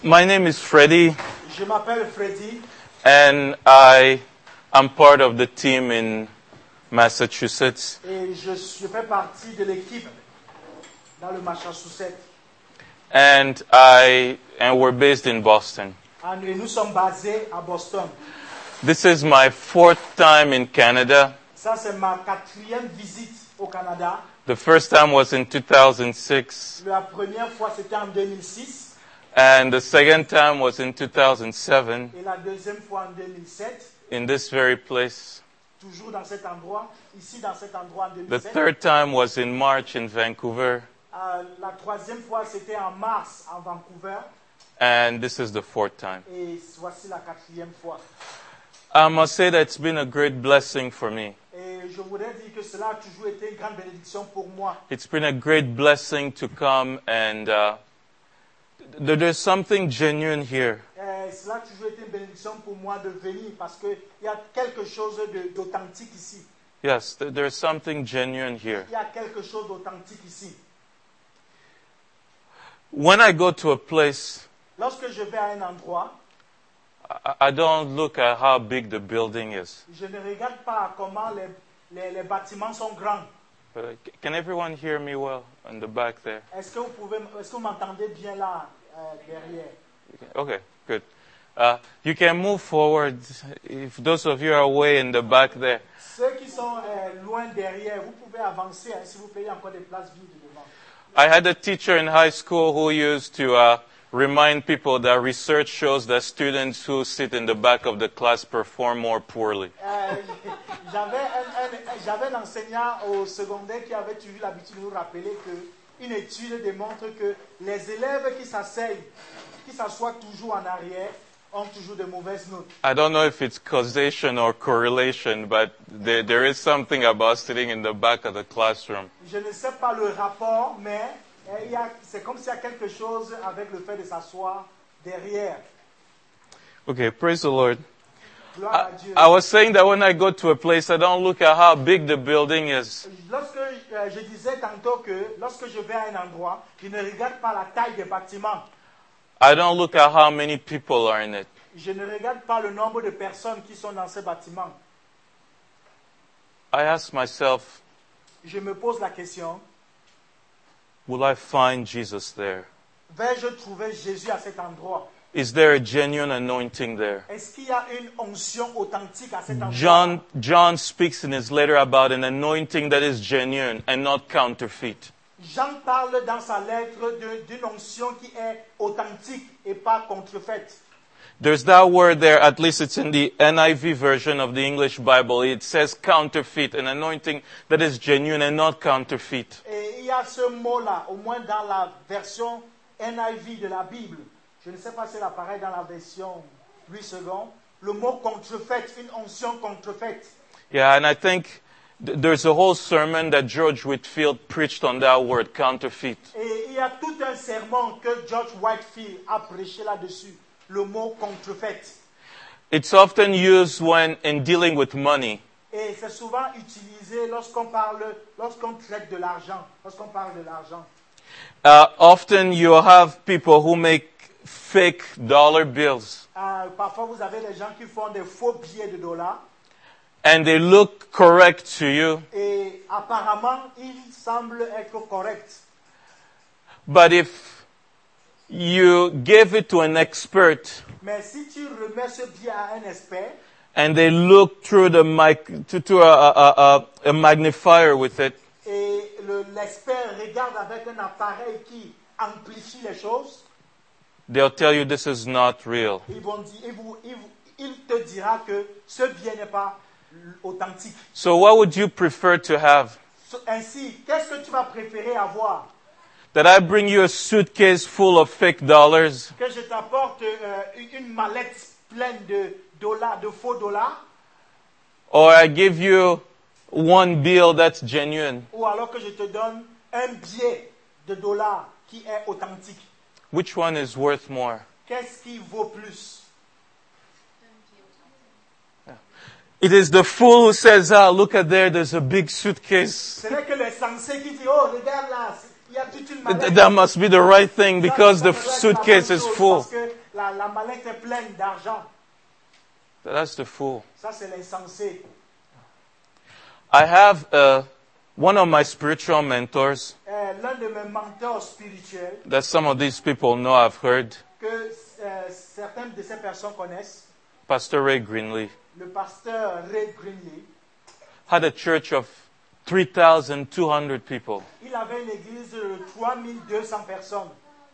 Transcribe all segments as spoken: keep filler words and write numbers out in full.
My name is Freddie, Je m'appelle Freddy and I am part of the team in Massachusetts. et je, je fais partie de l'équipe dans le Massachusetts. And I and we're based in Boston. Et nous sommes basés à Boston. This is my fourth time in Canada. Ça, c'est ma quatrième visite au Canada. The first time was in two thousand six, La première fois, c'était en deux mille six and the second time was in two thousand seven et la deuxième fois en deux mille sept, in this very place. toujours dans cet endroit, ici dans cet endroit en deux The mille sept. third time was in March in Vancouver, Euh, la troisième fois, c'était en mars en Vancouver and this is the fourth time. et voici la quatrième fois. I must say that it's been a great blessing for me. Et je voudrais dire que cela a toujours été une grande bénédiction pour moi. It's been a great blessing to come and uh, th- there's something genuine here. Euh, cela a toujours été une bénédiction pour moi de venir parce qu'il y a quelque chose de- d'authentique ici. Yes, th- there's something genuine here. Il y a quelque chose d'authentique ici. When I go to a place, Lorsque je vais à un endroit, I, I don't look at how big the building is. je ne regarde pas comment les, les, les bâtiments sont grands. But, uh, c- can everyone hear me well in the back there? Est-ce que vous pouvez, est-ce que vous m'entendez bien là, euh, derrière? Okay, good. Uh, you can move forward if those of you are way in the back there. Ceux qui sont euh, loin derrière, vous pouvez avancer, hein, s'il vous plaît, il y a encore des places vides devant. I had a teacher in high school who used to uh, remind people that research shows that students who sit in the back of the class perform more poorly. Euh, j'avais, un, un, j'avais un enseignant au secondaire qui avait toujours l'habitude de nous rappeler qu'une étude démontre que les élèves qui s'asseyent, qui s'assoient toujours en arrière, ont toujours de mauvaises notes. I don't know if it's causation or correlation, but there, there is something about sitting in the back of the classroom. Je ne sais pas le rapport, mais euh, il y a, c'est comme s'il y a quelque chose avec le fait de s'asseoir derrière. Okay, praise the Lord. Gloire I, à Dieu. I was saying that when I go to a place, I don't look at how big the building is. Lorsque euh, je disais tantôt que lorsque je vais à un endroit, je ne regarde pas la taille des bâtiments. I don't look at how many people are in it. Je ne regarde pas le nombre de personnes qui sont dans ces bâtiments. I ask myself, Je me pose la question, will I find Jesus there? vais-je trouver Jésus à cet endroit? Is there a genuine anointing there? Est-ce qu'il y a une onction authentique à cet endroit? John, John speaks in his letter about an anointing that is genuine and not counterfeit. Jean parle dans sa lettre de- d'une onction qui est authentique et pas contrefaite. There's that word there, at least it's in the N I V version of the English Bible. It says counterfeit, an anointing that is genuine and not counterfeit. Et il y a ce mot-là, au moins dans la version N I V de la Bible. Je ne sais pas si c'est pareil dans la version Louis second. Le mot contrefaite, une onction contrefaite. Yeah, and I think th- there's a whole sermon that George Whitfield preached on that word, counterfeit. Et il y a tout un sermon que George Whitefield a prêché là-dessus. Le mot contrefaite. It's often used when in dealing with money. Et c'est souvent utilisé lorsqu'on parle, lorsqu'on traite de l'argent, lorsqu'on parle de l'argent. Uh, often you have people who make fake dollar bills Euh, parfois, vous avez des gens qui font des faux billets de dollars and they look correct to you. et apparemment, ils semblent être corrects. But if you give it to an expert Mais si tu remets ce billet à un expert and they look through the mic to, to a, a, a, a magnifier with it, et le- l'expert regarde avec un appareil qui amplifie les choses, they'll tell you this is not real. ils vont dire, il, vous- il vous- il te dira que ce billet n'est pas authentique. So what would you prefer to have? So- Ainsi, qu'est-ce que tu vas préférer avoir? That I bring you a suitcase full of fake dollars, Que je t'apporte euh, une une mallette pleine de dollars, de faux dollars, or I give you one bill that's genuine? ou alors que je te donne un billet de dollars qui est authentique. Which one is worth more? Qu'est-ce qui vaut plus? It is the fool who says, ah, look at there, there's a big suitcase. Ce n'est que les sensés qui disent, oh, regarde là, il y a toute une Th- mallette. That must be the right thing Ça, because ça the doit être la suitcase bonne is chose full. Parce que la, la mallette est pleine d'argent. That's the fool. Ça, c'est l'insensé. I have uh, one of my spiritual mentors Euh, l'un de mes mentors spirituels, that some of these people know I've heard, que euh, certaines de ces personnes connaissent, Pastor Ray Greenlee, le pasteur Ray Greenlee, had a church of three thousand two hundred people. il avait une église de trois mille deux cents personnes.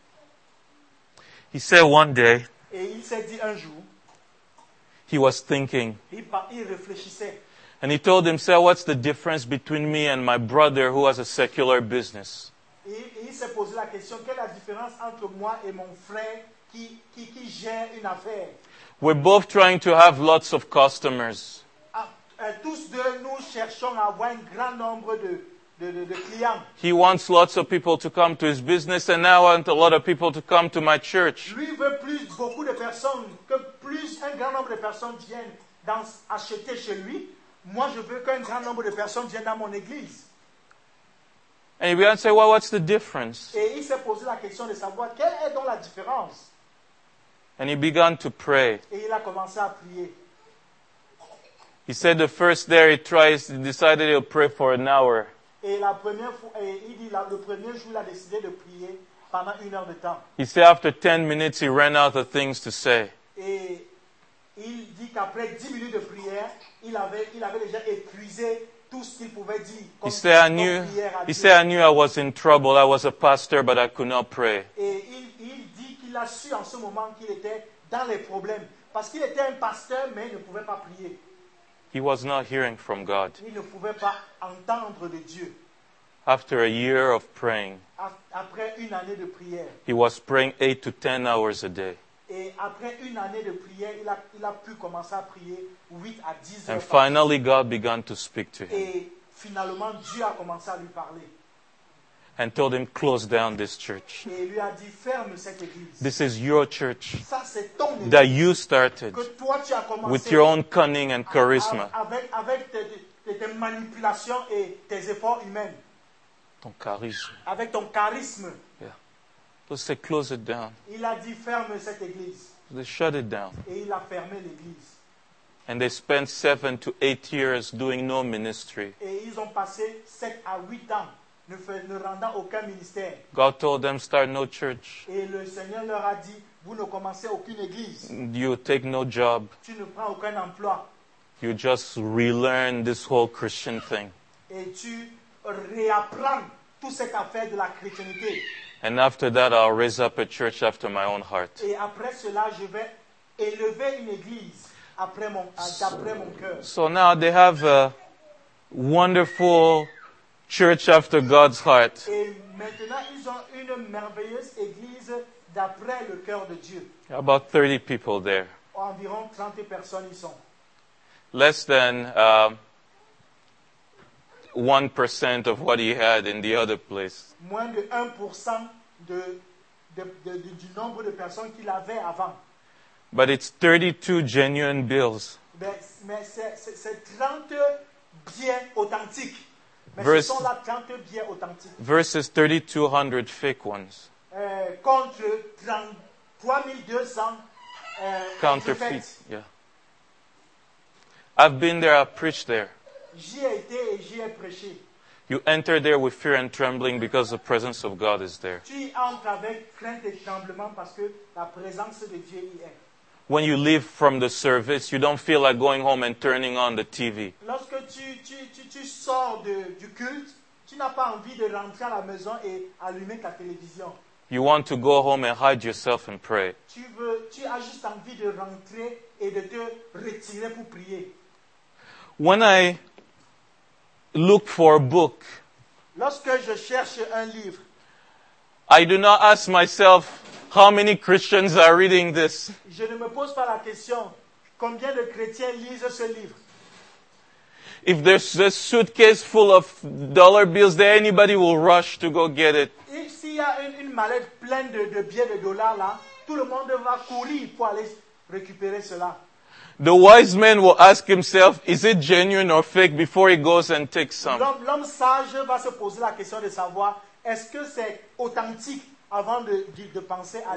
He said one day Et il s'est dit un jour, he was thinking, il, par- il réfléchissait. and he told himself, what's the difference between me and my brother who has a secular business? Et, et il s'est posé la question, quelle est la différence entre moi et mon frère qui, qui, qui gère une affaire? We're both trying to have lots of customers. Ah, euh, tous deux, nous cherchons à avoir un grand nombre de, de, de, de clients. He wants lots of people to come to his business, and now I want a lot of people to come to my church. Lui veut plus beaucoup de personnes, que plus un grand nombre de personnes viennent dans, acheter chez lui. Moi, je veux qu'un grand nombre de personnes viennent dans mon église. And he began to say, well, what's the difference? Et il s'est posé la question de savoir quelle est donc la différence. And he began to pray. Et il a commencé à prier. He said the first day he tries, he decided he'll pray for an hour. Et la première fois, et il dit, la- le premier jour, il a décidé de prier pendant une heure de temps. He said after ten minutes he ran out of things to say. Et il dit qu'après dix minutes de prière, il avait, il avait déjà épuisé tout ce qu'il pouvait dire comme, He said, I comme knew, prière à he Dieu. said, I knew I was in trouble. I was a pastor, but I could not pray. Et il, il dit qu'il a su en ce moment qu'il était dans les problèmes. Parce qu'il était un pasteur, mais il ne pouvait pas prier. He was not hearing from God. Il ne pouvait pas entendre de Dieu. After a year of praying, A- Après une année de prière. he was praying eight to ten hours a day. Et après une année de prière, il a, il a pu commencer à prier huit à dix heures. And par finally God began to speak to jour. him Et finalement, Dieu a commencé à lui parler. and told him, close down this church. Et il lui a dit, ferme cette église. This is your church Ça, c'est ton église. that you started Que toi, tu as commencé with your own cunning and a- charisma. avec, avec tes, tes- tes manipulations et tes efforts humains. Ton charisme. Avec ton charisme. Yeah. So say, close it down. Il a dit, ferme cette église. They shut it down. Et il a fermé l'église. And they spent seven to eight years doing no ministry. Et ils ont passé sept à huit ans ne, fait- ne rendant aucun ministère. God told them, start no church. Et le Seigneur leur a dit, vous ne commencez aucune église. You take no job. Tu ne prends aucun emploi. You just relearn this whole Christian thing. Et tu réapprends tout ce qu'a fait de la chrétienté. And after that, I'll raise up a church after my own heart. Et après cela, je vais élever une église après mon, d'après mon cœur. So now they have a wonderful church after God's heart. Et maintenant, ils ont une merveilleuse église d'après le cœur de Dieu. About thirty people there. Environ trente personnes y sont. Less than um, one percent of what he had in the other place. Moins de un pour cent de, de, de, de, du nombre de personnes qu'il avait avant. But it's thirty-two genuine bills. Mais, mais c'est, c'est, c'est trente biens authentiques. Mais Verse- ce sont là trente biens authentiques. Versus thirty-two hundred fake ones. Euh, contre trente-trois mille deux cents euh, Counterfeit. défaites. Yeah. I've been there, I've preached there. J'y ai été et j'y ai prêché. You enter there with fear and trembling because the presence of God is there. Tu y entres avec crainte et tremblement parce que la présence de Dieu y est. When you leave from the service, you don't feel like going home and turning on the T V. Lorsque tu, tu, tu, tu sors de, du culte, tu n'as pas envie de rentrer à la maison et allumer ta télévision. You want to go home and hide yourself and pray. Tu, veux, tu as juste envie de rentrer et de te retirer pour prier. When I look for a book, Lorsque je cherche un livre, I do not ask myself, how many Christians are reading this? je ne me pose pas la question combien de chrétiens lisent ce livre. If there's a suitcase full of dollar bills there, anybody will rush to go get it. Et s'il y a une, une mallette pleine de, de billets de dollars là, tout le monde va courir pour aller récupérer cela. The wise man will ask himself, is it genuine or fake before he goes and takes some? L'homme, l'homme sage va se poser la question de savoir est-ce que c'est authentique avant de, de, de penser aller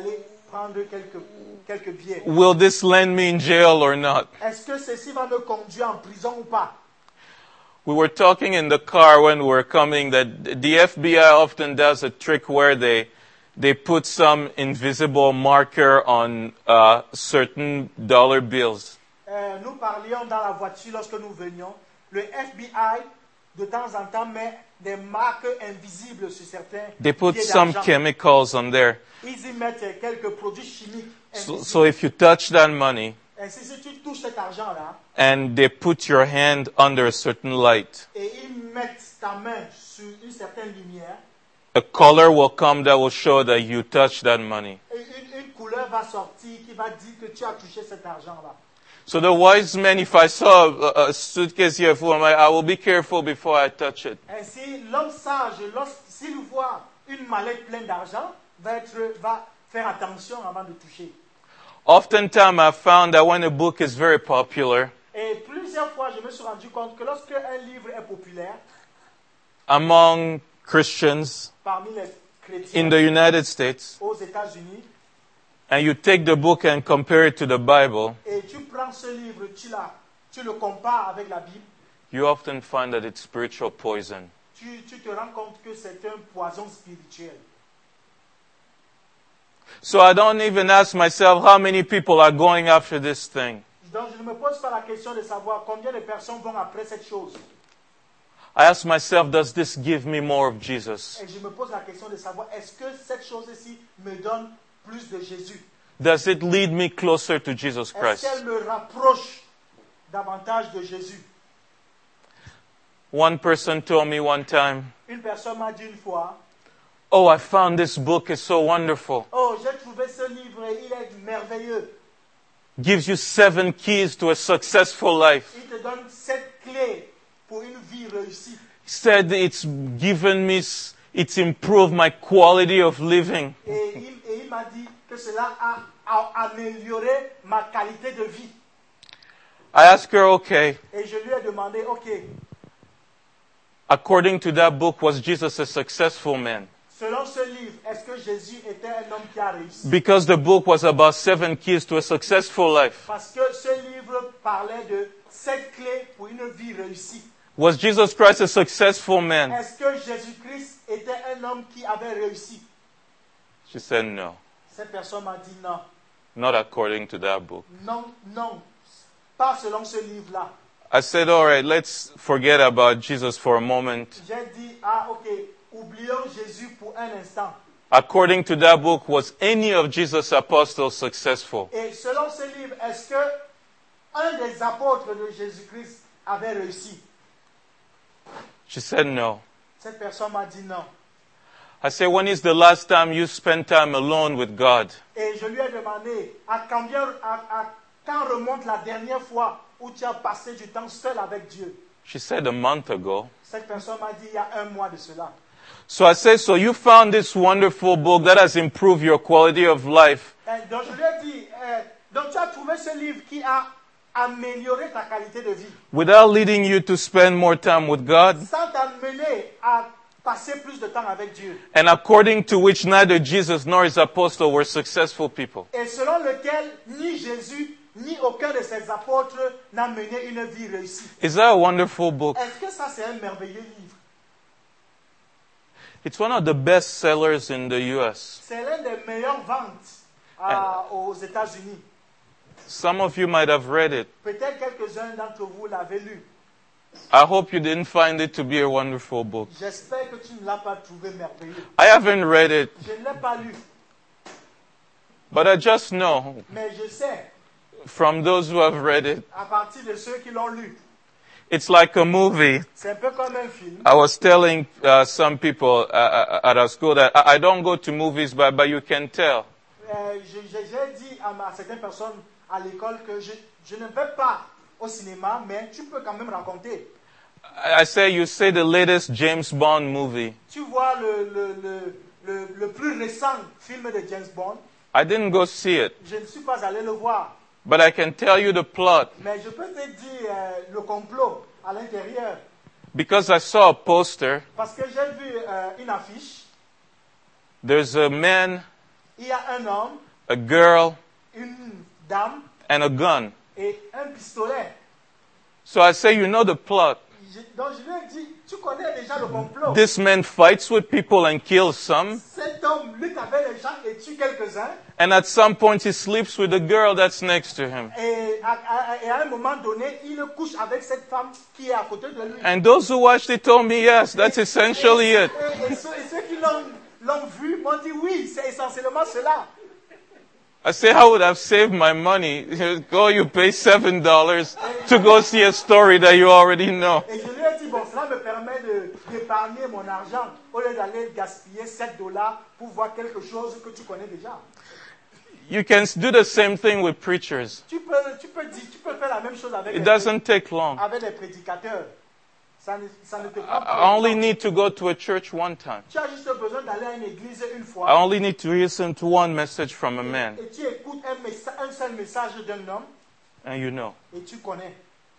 prendre quelques, quelques billets. Will this land me in jail or not? Est-ce que ceci va me conduire en prison ou pas? We were talking in the car when we were coming that the F B I often does a trick where they they put some invisible marker on uh, certain dollar bills. Euh, nous parlions dans la voiture lorsque nous venions. Le F B I, de temps en temps, met des marques invisibles sur certains They put billets some d'argent. chemicals on there. Ils y mettent quelques produits chimiques So, invisibles. so if you touch that money Ainsi, si tu touches cet argent-là, and they put your hand under a certain light, et ils mettent ta main sur une certaine lumière, a color will come that will show that you touched that money. et une, une couleur va sortir qui va dire que tu as touché cet argent-là. So the wise man, if I saw a, a suitcase here full of money, I will be careful before I touch it. Ainsi, l'homme sage, lorsque- s'il voit une mallette pleine d'argent, va, être, va faire attention avant de toucher. Oftentimes I've found that when a book is very popular Et plusieurs fois, je me suis rendu compte que lorsque un livre est populaire among Christians parmi les in chrétiens the United States, aux États-Unis, and you take the book and compare it to the Bible, et tu prends ce livre, tu, la, tu le compares avec la Bible, you often find that it's spiritual poison. tu, tu te rends compte que c'est un poison spirituel. So I don't even ask myself how many people are going after this thing. Donc je ne me pose pas la question de savoir combien de personnes vont après cette chose. I ask myself, does this give me more of Jesus? Et je me pose la question de savoir est-ce que cette chose-ci me donne plus de Jésus? Does it lead me closer to Jesus Est-ce Christ? qu'elle me rapproche davantage de Jésus? One person told me one time, Une personne m'a dit une fois, oh, I found this book, it's so wonderful. oh, j'ai trouvé ce livre et il est merveilleux. Gives you seven keys to a successful life. Il te donne sept clés pour une vie réussie. Said it's given me, s- it's improved my quality of living. Et il, et il m'a dit que cela a, a amélioré ma qualité de vie. I asked her, okay, Et je lui ai demandé, ok, according to that book, was Jesus a successful man? selon ce livre, est-ce que Jésus était un homme qui a réussi? Because the book was about seven keys to a successful life. Parce que ce livre parlait de sept clés pour une vie réussie. Was Jesus Christ a successful man? Est-ce que Jésus-Christ était un homme qui avait réussi? She said, no, Cette personne m'a dit non, not according to that book. non, non, pas selon ce livre-là. I said, all right, let's forget about Jesus for a moment. J'ai dit, ah ok, oublions Jésus pour un instant. According to that book, was any of Jesus' apostles successful? Et selon ce livre, est-ce que un des apôtres de Jésus-Christ avait réussi? She said, no. Cette personne m'a dit non. I said, when is the last time you spent time alone with God? Et je lui ai demandé, à combien, à, à quand remonte la dernière fois où tu as passé du temps seul avec Dieu? She said, a month ago. Cette personne m'a dit il y a un mois de cela. So I said, so you found this wonderful book that has improved your quality of life. Et donc je lui ai dit, euh, donc tu as trouvé ce livre qui a amélioré ta qualité de vie, Without leading you to spend more time with God, sans t'amener à passer plus de temps avec Dieu. and according to which neither Jesus nor his apostle were successful people. Et selon lequel ni Jésus ni aucun de ses apôtres n'a mené une vie réussie. Is that a wonderful book? Est-ce que ça c'est un merveilleux livre? It's one of the best sellers in the U S. C'est l'un des meilleures ventes à- aux États-Unis. Some of you might have read it. Peut-être quelques-uns d'entre vous l'avaient lu. I hope you didn't find it to be a wonderful book. J'espère que tu ne l'as pas trouvé merveilleux. I haven't read it, Je ne l'ai pas lu, but I just know mais je sais, from those who have read it, à partir de ceux qui l'ont lu, it's like a movie. c'est un peu comme un film. I was telling uh, some people uh, at our school that I I don't go to movies, but, but you can tell. Euh, je- je- J'ai dit à, ma- à certaines personnes à l'école que je, je ne vais pas au cinéma, mais tu peux quand même raconter. I I say, you say the latest James Bond movie. Tu vois le, le, le, le, le plus récent film de James Bond, I didn't go see it, je ne suis pas allé le voir, but I can tell you the plot mais je peux te dire euh, le complot à l'intérieur, because I saw a poster. parce que j'ai vu euh, une affiche, There's a man, il y a un homme, a girl, une dame and a gun. et un pistolet. So I say, you know the plot. Je- donc je lui ai dit, tu connais déjà le complot. This man fights with people and kills some. Cet homme lutte avec les gens et tue quelques-uns. And at some point he sleeps with the girl that's next to him. Et à, à- et à un moment donné, il couche avec cette femme qui est à côté de lui. And those who watched it told me, yes, that's essentially et, it. et- et ceux, et ceux qui l'ont, l'ont vu m'ont dit oui, c'est essentiellement cela. I say, I would have saved my money. Go, you pay seven dollars to go see a story that you already know. Et je lui ai dit, bon, cela me permet de, d'épargner mon argent au lieu d'aller gaspiller sept dollars pour voir quelque chose que tu connais déjà. You can do the same thing with preachers. Tu peux, tu peux, dire, tu peux faire la même chose avec, It les, doesn't take long. avec les prédicateurs. Ça ne, ça ne te prend I pas only de temps. need to go to a church one time. Tu as juste besoin d'aller à une église une I fois only need to listen to one message from a man, et tu écoutes un, messa- un seul message d'un homme and you know. et tu connais.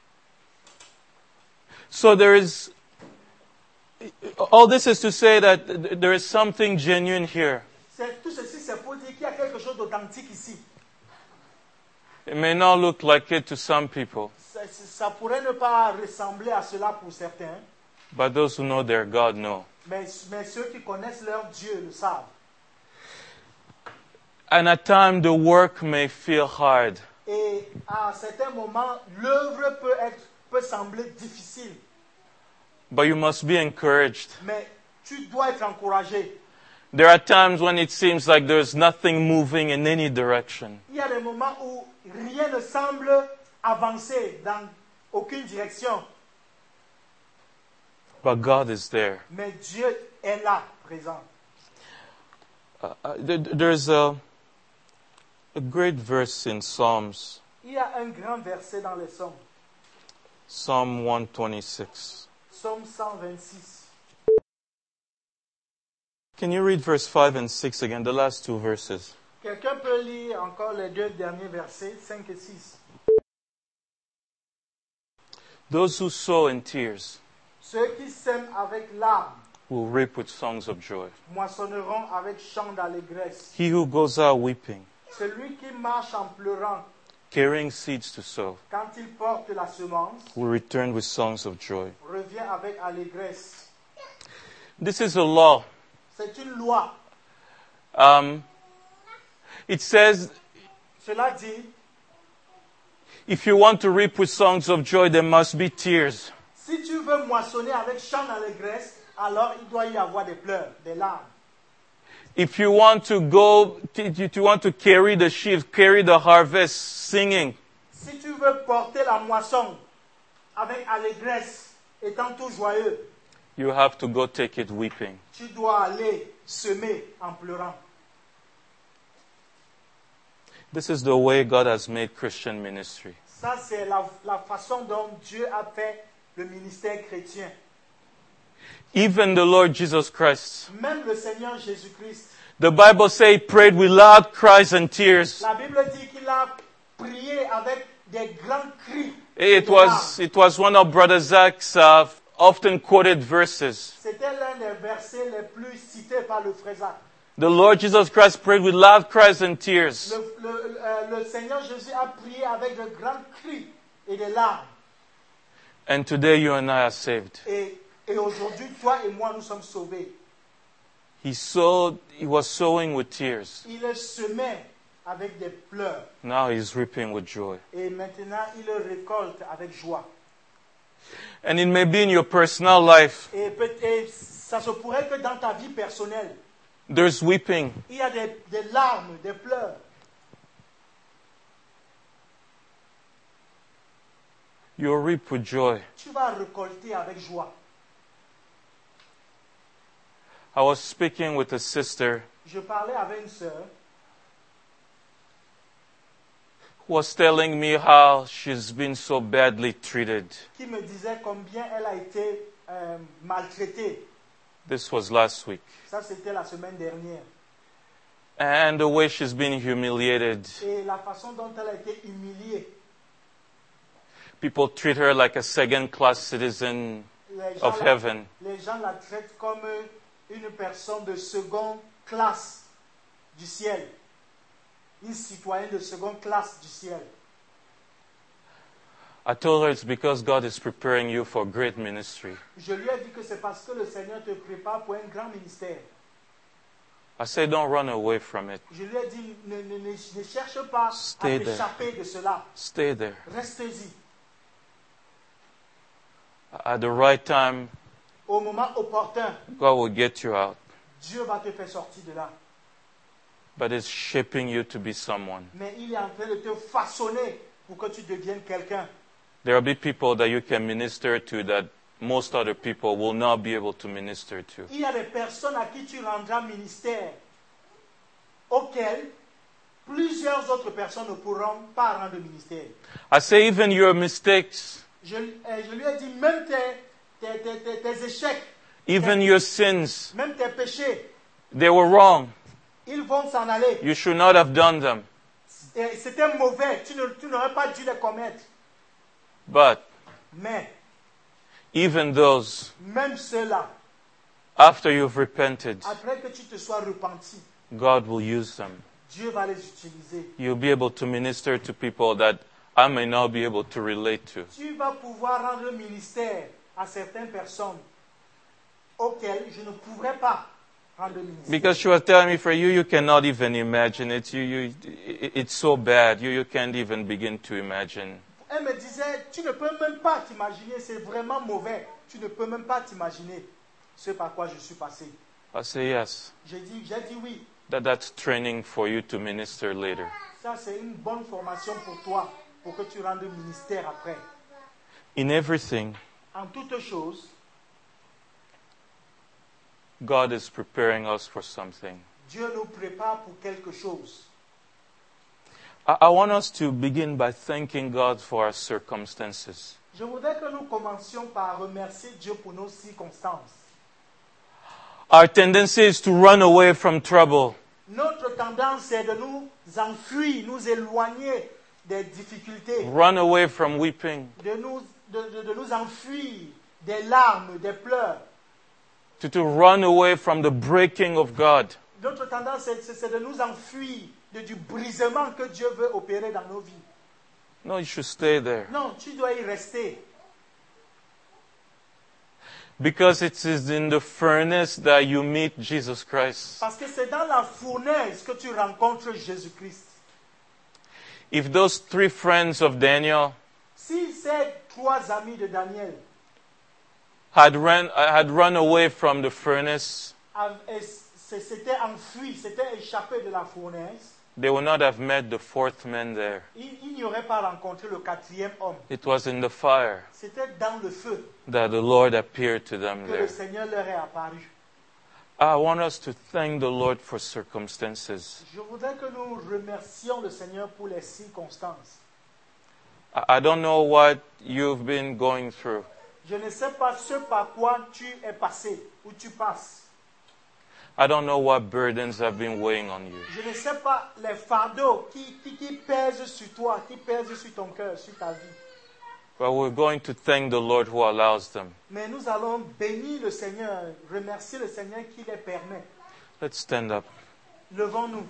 So there is, all this is to say that th- there is something genuine here. C'est, tout ceci, c'est pour dire qu'il y a quelque chose d'authentique ici. It may not look like it to some people, Ça, ça pourrait ne pas ressembler à cela pour certains, but those who know their God know. mais, mais ceux qui connaissent leur Dieu le savent. And at times the work may feel hard, Et à certains moments, l'œuvre peut, être, peut sembler difficile, but you must be encouraged. mais tu dois être encouragé. There are times when it seems like there's nothing moving in any direction. Il y a des moments où rien ne semble avancer dans aucune direction, But God is there. mais Dieu est là, présent. Uh, uh, th- there's a, a great verse in Psalms, Il y a un grand verset dans les psaumes, Psalm one twenty-six. psaume cent vingt-six. Can you read verse five and six again, the last two verses? Quelqu'un peut lire encore les deux derniers versets, cinq et six. Those who sow in tears Ceux qui sèment avec larmes will reap with songs of joy. moissonneront avec chant d'allégresse. He who goes out weeping, Celui qui marche en pleurant carrying seeds to sow, quand il porte la semence will return with songs of joy. revient avec allégresse. This is a law. C'est une loi. Um, it says, Cela dit, if you want to reap with songs of joy, there must be tears. si tu veux moissonner avec chant d'allégresse, alors il doit y avoir des pleurs, des larmes. If you want to go, if you want to carry the sheaves, carry the harvest, singing, Si tu veux porter la moisson avec allégresse, étant tout joyeux, you have to go take it weeping. tu dois aller semer en pleurant. This is the way God has made Christian ministry. Ça, c'est la, la façon dont Dieu a fait le ministère chrétien. Even the Lord Jesus Christ. Même le Seigneur Jésus-Christ, The Bible says he prayed with loud cries and tears. la Bible dit qu'il a prié avec des grands cris. It des was, larmes. it was one of Brother Zach's uh, often quoted verses. C'était l'un des versets les plus cités par le frère Zach. The Lord Jesus Christ prayed with loud cries and tears. Le, le- euh, le Seigneur Jésus a prié avec de grands cris et des larmes. And today you and I are saved. Et, et aujourd'hui, toi et moi, nous sommes sauvés. He sowed, he was sowing with tears. Il semait avec des pleurs. Now he's reaping with joy. Et maintenant, il récolte avec joie. And it may be in your personal life. Et, peut- et ça se pourrait que dans ta vie personnelle, There's weeping. il y a des, des larmes, des pleurs. You'll reap with joy. Tu vas récolter avec joie. I was speaking with a sister Je parlais avec une sœur who was telling me how she's been so badly treated. qui me disait combien elle a été euh, maltraitée. This was last week. Ça, c'était la semaine dernière. And the way she's been humiliated. Et la façon dont elle a été humiliée. People treat her like a second-class citizen Les gens, of la, heaven. les gens la traitent comme une personne de seconde classe du ciel. une citoyenne de seconde classe du ciel. I told her it's because God is preparing you for great ministry. Je lui ai dit que c'est parce que le Seigneur te prépare pour un grand ministère. I say, don't run away from it. Je lui ai dit, ne, ne, ne, ne cherche pas Stay à there. t'échapper de cela. Stay there. Reste-y. At the right time, Au moment opportun, God will get you out. Dieu va te faire sortir de là. But it's shaping you to be someone. Mais il est en train de te façonner pour que tu deviennes quelqu'un. There will be people that you can minister to that most other people will not be able to minister to. Il y a des personnes à qui tu rendras ministère, auxquelles plusieurs autres personnes ne pourront pas rendre ministère. I say even your mistakes, Je, euh, je lui ai dit, même tes, tes, tes, tes, tes échecs, even your sins, même tes péchés, they were wrong. ils vont s'en aller. You should not have done them. Et c'était mauvais, tu, ne, tu n'aurais pas dû les commettre. But Mais, even those, même ceux-là, after you've repented, après que tu te sois repenti, God will use them. Dieu va les utiliser. You'll be able to minister to people that I may not be able to relate to. Tu vas pouvoir rendre ministère à certaines personnes auxquelles je ne pourrais pas rendre ministère. Because she was telling me, for you, you cannot even imagine it. You, you, it- it's so bad. You, you can't even begin to imagine. Elle me disait, tu ne peux même pas t'imaginer, c'est vraiment mauvais. Tu ne peux même pas t'imaginer ce par quoi je suis passé. I say, yes, J'ai dit, j'ai dit oui. that, that's training for you to minister later. Ça, c'est une bonne formation pour toi, pour que tu rendes ministère après. In everything, En toute chose, God is preparing us for something. Dieu nous prépare pour quelque chose. I, I want us to begin by thanking God for our circumstances. Je voudrais que nous commencions par remercier Dieu pour nos circonstances. Our tendency is to run away from trouble. Notre tendance est de nous enfuir, nous éloigner des difficultés, Run away from weeping. de nous, de, de- de nous enfuir des larmes, des pleurs. To, to run away from the breaking of God. Notre tendance, c'est, c'est de nous enfuir de, du brisement que Dieu veut opérer dans nos vies. No, you should stay there. Non, tu dois y rester. Because it is in the furnace that you meet Jesus Christ. Parce que c'est dans la fournaise que tu rencontres Jésus-Christ. If those three friends of Daniel Si ces trois amis de Daniel had run, had run away from the furnace, av- et s- s'étaient enfuis, s'étaient échappés de la fournaise, they would not have met the fourth man there. ils, ils n'y auraient pas rencontré le quatrième homme. It was in the fire C'était dans le feu that the Lord appeared to them que le there. Seigneur leur est apparu. I want us to thank the Lord for circumstances. Je voudrais que nous remercions le Seigneur pour les circonstances. I I don't know what you've been going through. Je ne sais pas ce par quoi tu es passé, ou tu passes. I don't know what burdens have been weighing on you. Je ne sais pas les fardeaux qui, qui, qui pèsent sur toi, qui pèsent sur ton cœur, sur ta vie. But we're going to thank the Lord who allows them. Mais nous allons bénir le Seigneur, remercier le Seigneur qui les permet. Let's stand up. Levons-nous.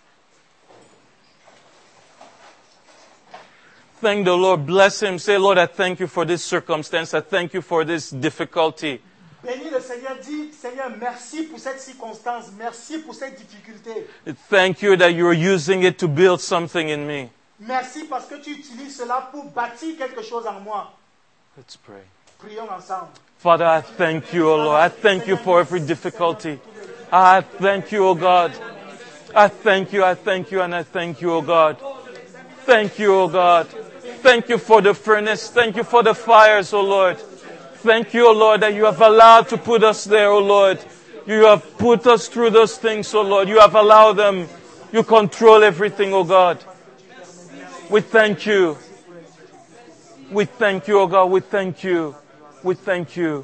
Thank the Lord. Bless Him. Say, Lord, I thank you for this circumstance. I thank you for this difficulty. Bénis le Seigneur, dis, Seigneur, merci pour cette circonstance, merci pour cette difficulté. Thank you that you're using it to build something in me. Merci parce que tu utilises cela pour bâtir quelque chose en moi. Let's pray. Prions ensemble. Father, I thank you, O Lord. I thank you for every difficulty. I thank you, O God. I thank you, I thank you, and I thank you, O God. Thank you, O God. Thank you for the furnace. Thank you for the fires, O Lord. Thank you, O Lord, that you have allowed to put us there, O Lord. You have put us through those things, O Lord. You have allowed them. You control everything, O God. We thank you. We thank you, O God. We thank you. We thank you.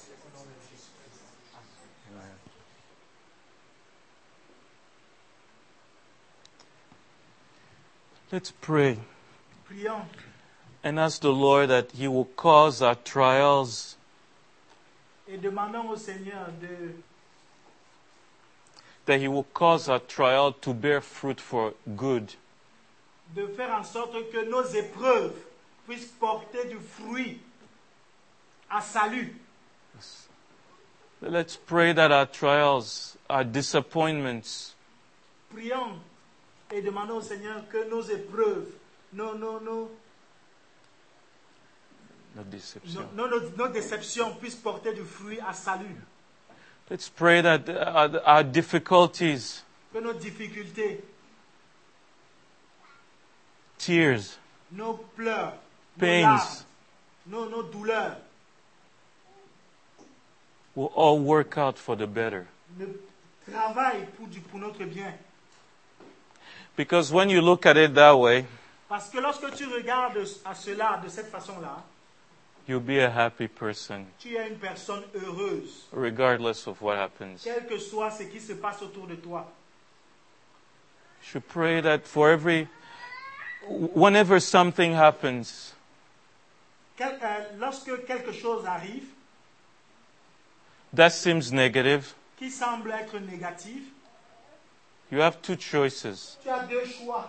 Let's pray Prions and ask the Lord that He will cause our trials et demandons au Seigneur de, that He will cause our trial to bear fruit for good. De faire en sorte que nos épreuves puissent porter du fruit à salut. Let's pray that our trials, our disappointments, Prions et demandons au Seigneur que nos épreuves, nos, nos, nos, no deception. nos, nos, nos déceptions puissent porter du fruit à salut. Let's pray that our, our difficulties, Que nos difficultés, tears, nos pleurs, Pains. nos larmes, nos, nos douleurs will all work out for the better. ne travaillent pour, du, pour notre bien. Because when you look at it that way, Parce que lorsque tu regardes à cela de cette façon-là, you'll be a happy person, tu es une personne heureuse, regardless of what happens. quel que soit ce qui se passe autour de toi. You should pray that for every, whenever something happens, Quel, euh, lorsque quelque chose arrive that seems negative, qui semble être négatif, you have two choices. tu as deux choix.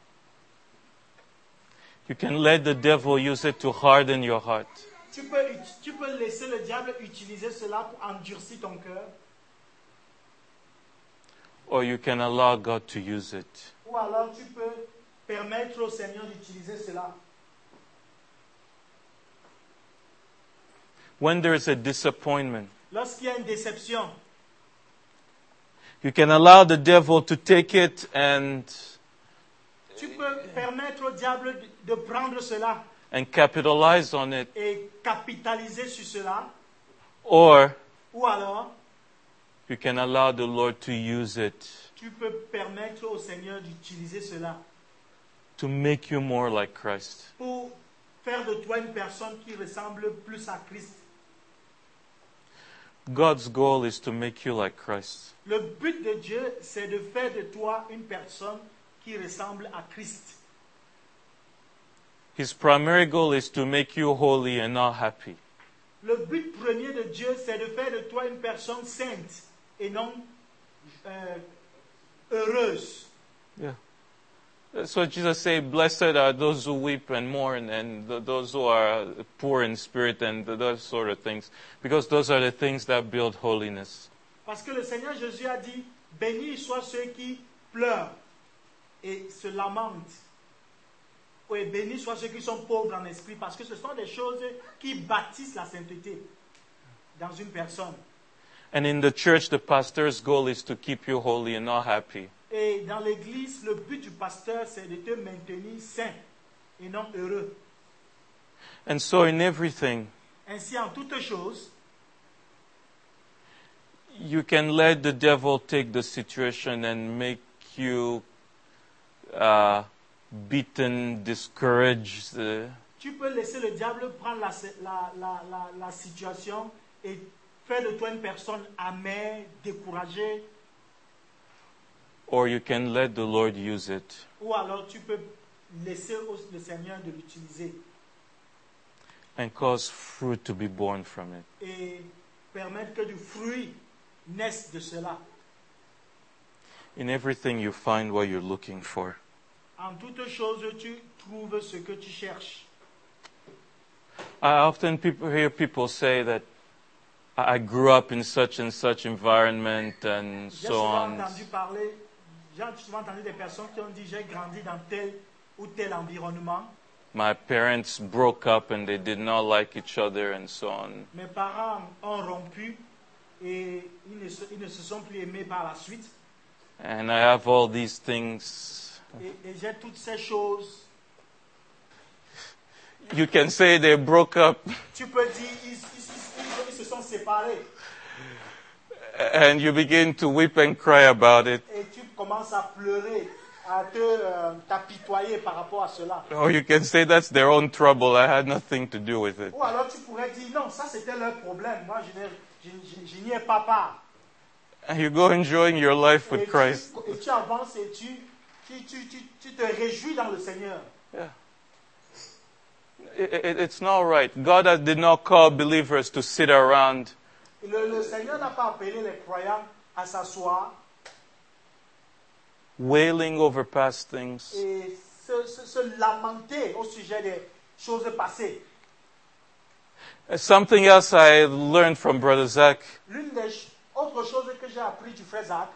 You can let the devil use it to harden your heart, Tu peux, tu peux laisser le diable utiliser cela pour endurcir ton cœur, or you can allow God to use it. ou alors tu peux permettre au Seigneur d'utiliser cela. When there is a disappointment, Lorsqu'il y a une déception, you can allow the devil to take it and tu peux permettre au diable de, de prendre cela and capitalize on it, et capitaliser sur cela, or ou alors you can allow the Lord to use it tu peux permettre au Seigneur d'utiliser cela to make you more like Christ. pour faire de toi une personne qui ressemble plus à Christ. God's goal is to make you like Christ. Le but de Dieu, c'est de faire de toi une personne qui ressemble à Christ. His primary goal is to make you holy and not happy. Le but premier de Dieu, c'est de faire de toi une personne sainte et non euh, heureuse. Yeah. That's what Jesus said, blessed are those who weep and mourn and th- those who are poor in spirit and th- those sort of things. Because those are the things that build holiness. Parce que le Seigneur Jésus a dit, bénis soient ceux qui pleurent et se lamentent. Et bénis soient ceux qui sont pauvres en esprit, parce que ce sont des choses qui bâtissent la sainteté dans une personne. And in the church, the pastor's goal is to keep you holy and not happy. Et dans l'église, le but du pasteur, c'est de te maintenir saint et non heureux. And so in everything, Ainsi, en toutes choses, you can let the devil take the situation and make you uh, beaten, discouraged. Uh, tu peux laisser le diable prendre la, la, la, la, la situation et faire de toi une personne amère, découragée, or you can let the Lord use it. ou alors tu peux laisser au- le Seigneur de l'utiliser And cause fruit to be born from it. et permettre que du fruit naisse de cela. In everything, you find what you're looking for. En toutes choses, tu trouves ce que tu cherches. I often people hear people say that I I grew up in such and such environment and J'ai so souvent on. entendu parler, j'ai souvent entendu des personnes qui ont dit j'ai grandi dans tel ou tel environnement. My parents broke up and they did not like each other and so on. Mes parents ont rompu et ils ne, se, ils ne se sont plus aimés par la suite. And I have all these things. Et, et j'ai toutes ces choses. You can say they broke up Tu peux dire ils, ils, ils, ils se sont séparés and you begin to weep and cry about it. et tu commences à pleurer, à te euh, t'apitoyer par rapport à cela. Or you can say that's their own trouble. I had nothing to do with it. Ou alors tu pourrais dire non, ça c'était leur problème. Moi je, n'ai- je, je, je n'y ai pas part. And you go enjoying your life Et with tu, Christ. et tu avances et tu, tu, tu, tu, tu te réjouis dans le Seigneur. Yeah. It, it, it's not right. God has- did not call believers to sit around Et Le, le Seigneur n'a pas appelé les croyants à s'asseoir wailing over past things. et se, se, se lamenter au sujet des choses passées. Something else I learned from Brother Zach. L'une des ch- autres choses que j'ai appris du frère Zach,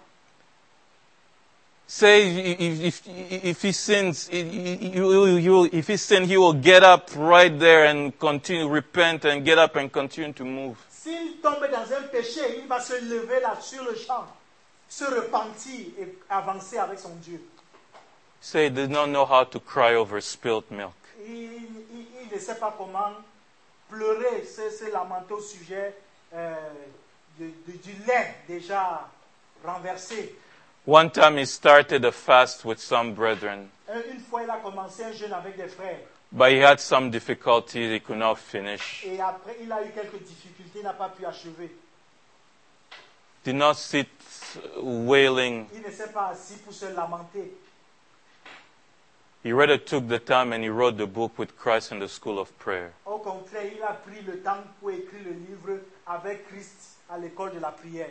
Say if, if, if he sins, he, he will, he will, if he sin, he will get up right there and continue, repent and get up and continue to move. s'il tombe dans un péché, il va se lever là sur le champ, se repentir et avancer avec son Dieu. Say he did not know how to cry over spilled milk. Il, il- il ne sait pas comment pleurer, se, se lamenter au sujet euh, de- de- du lait déjà renversé. One time he started a fast with some brethren, Un- Une fois, il a commencé un jeûne avec des frères. but he had some difficulties he could not finish. Et après, il a eu quelques difficultés, il n'a pas pu achever. Did not sit wailing. Il ne s'est pas assis pour se lamenter. He rather took the time and he wrote the book with Christ in the School of Prayer. Au contraire, il a pris le temps pour écrire le livre avec Christ à l'école de la prière.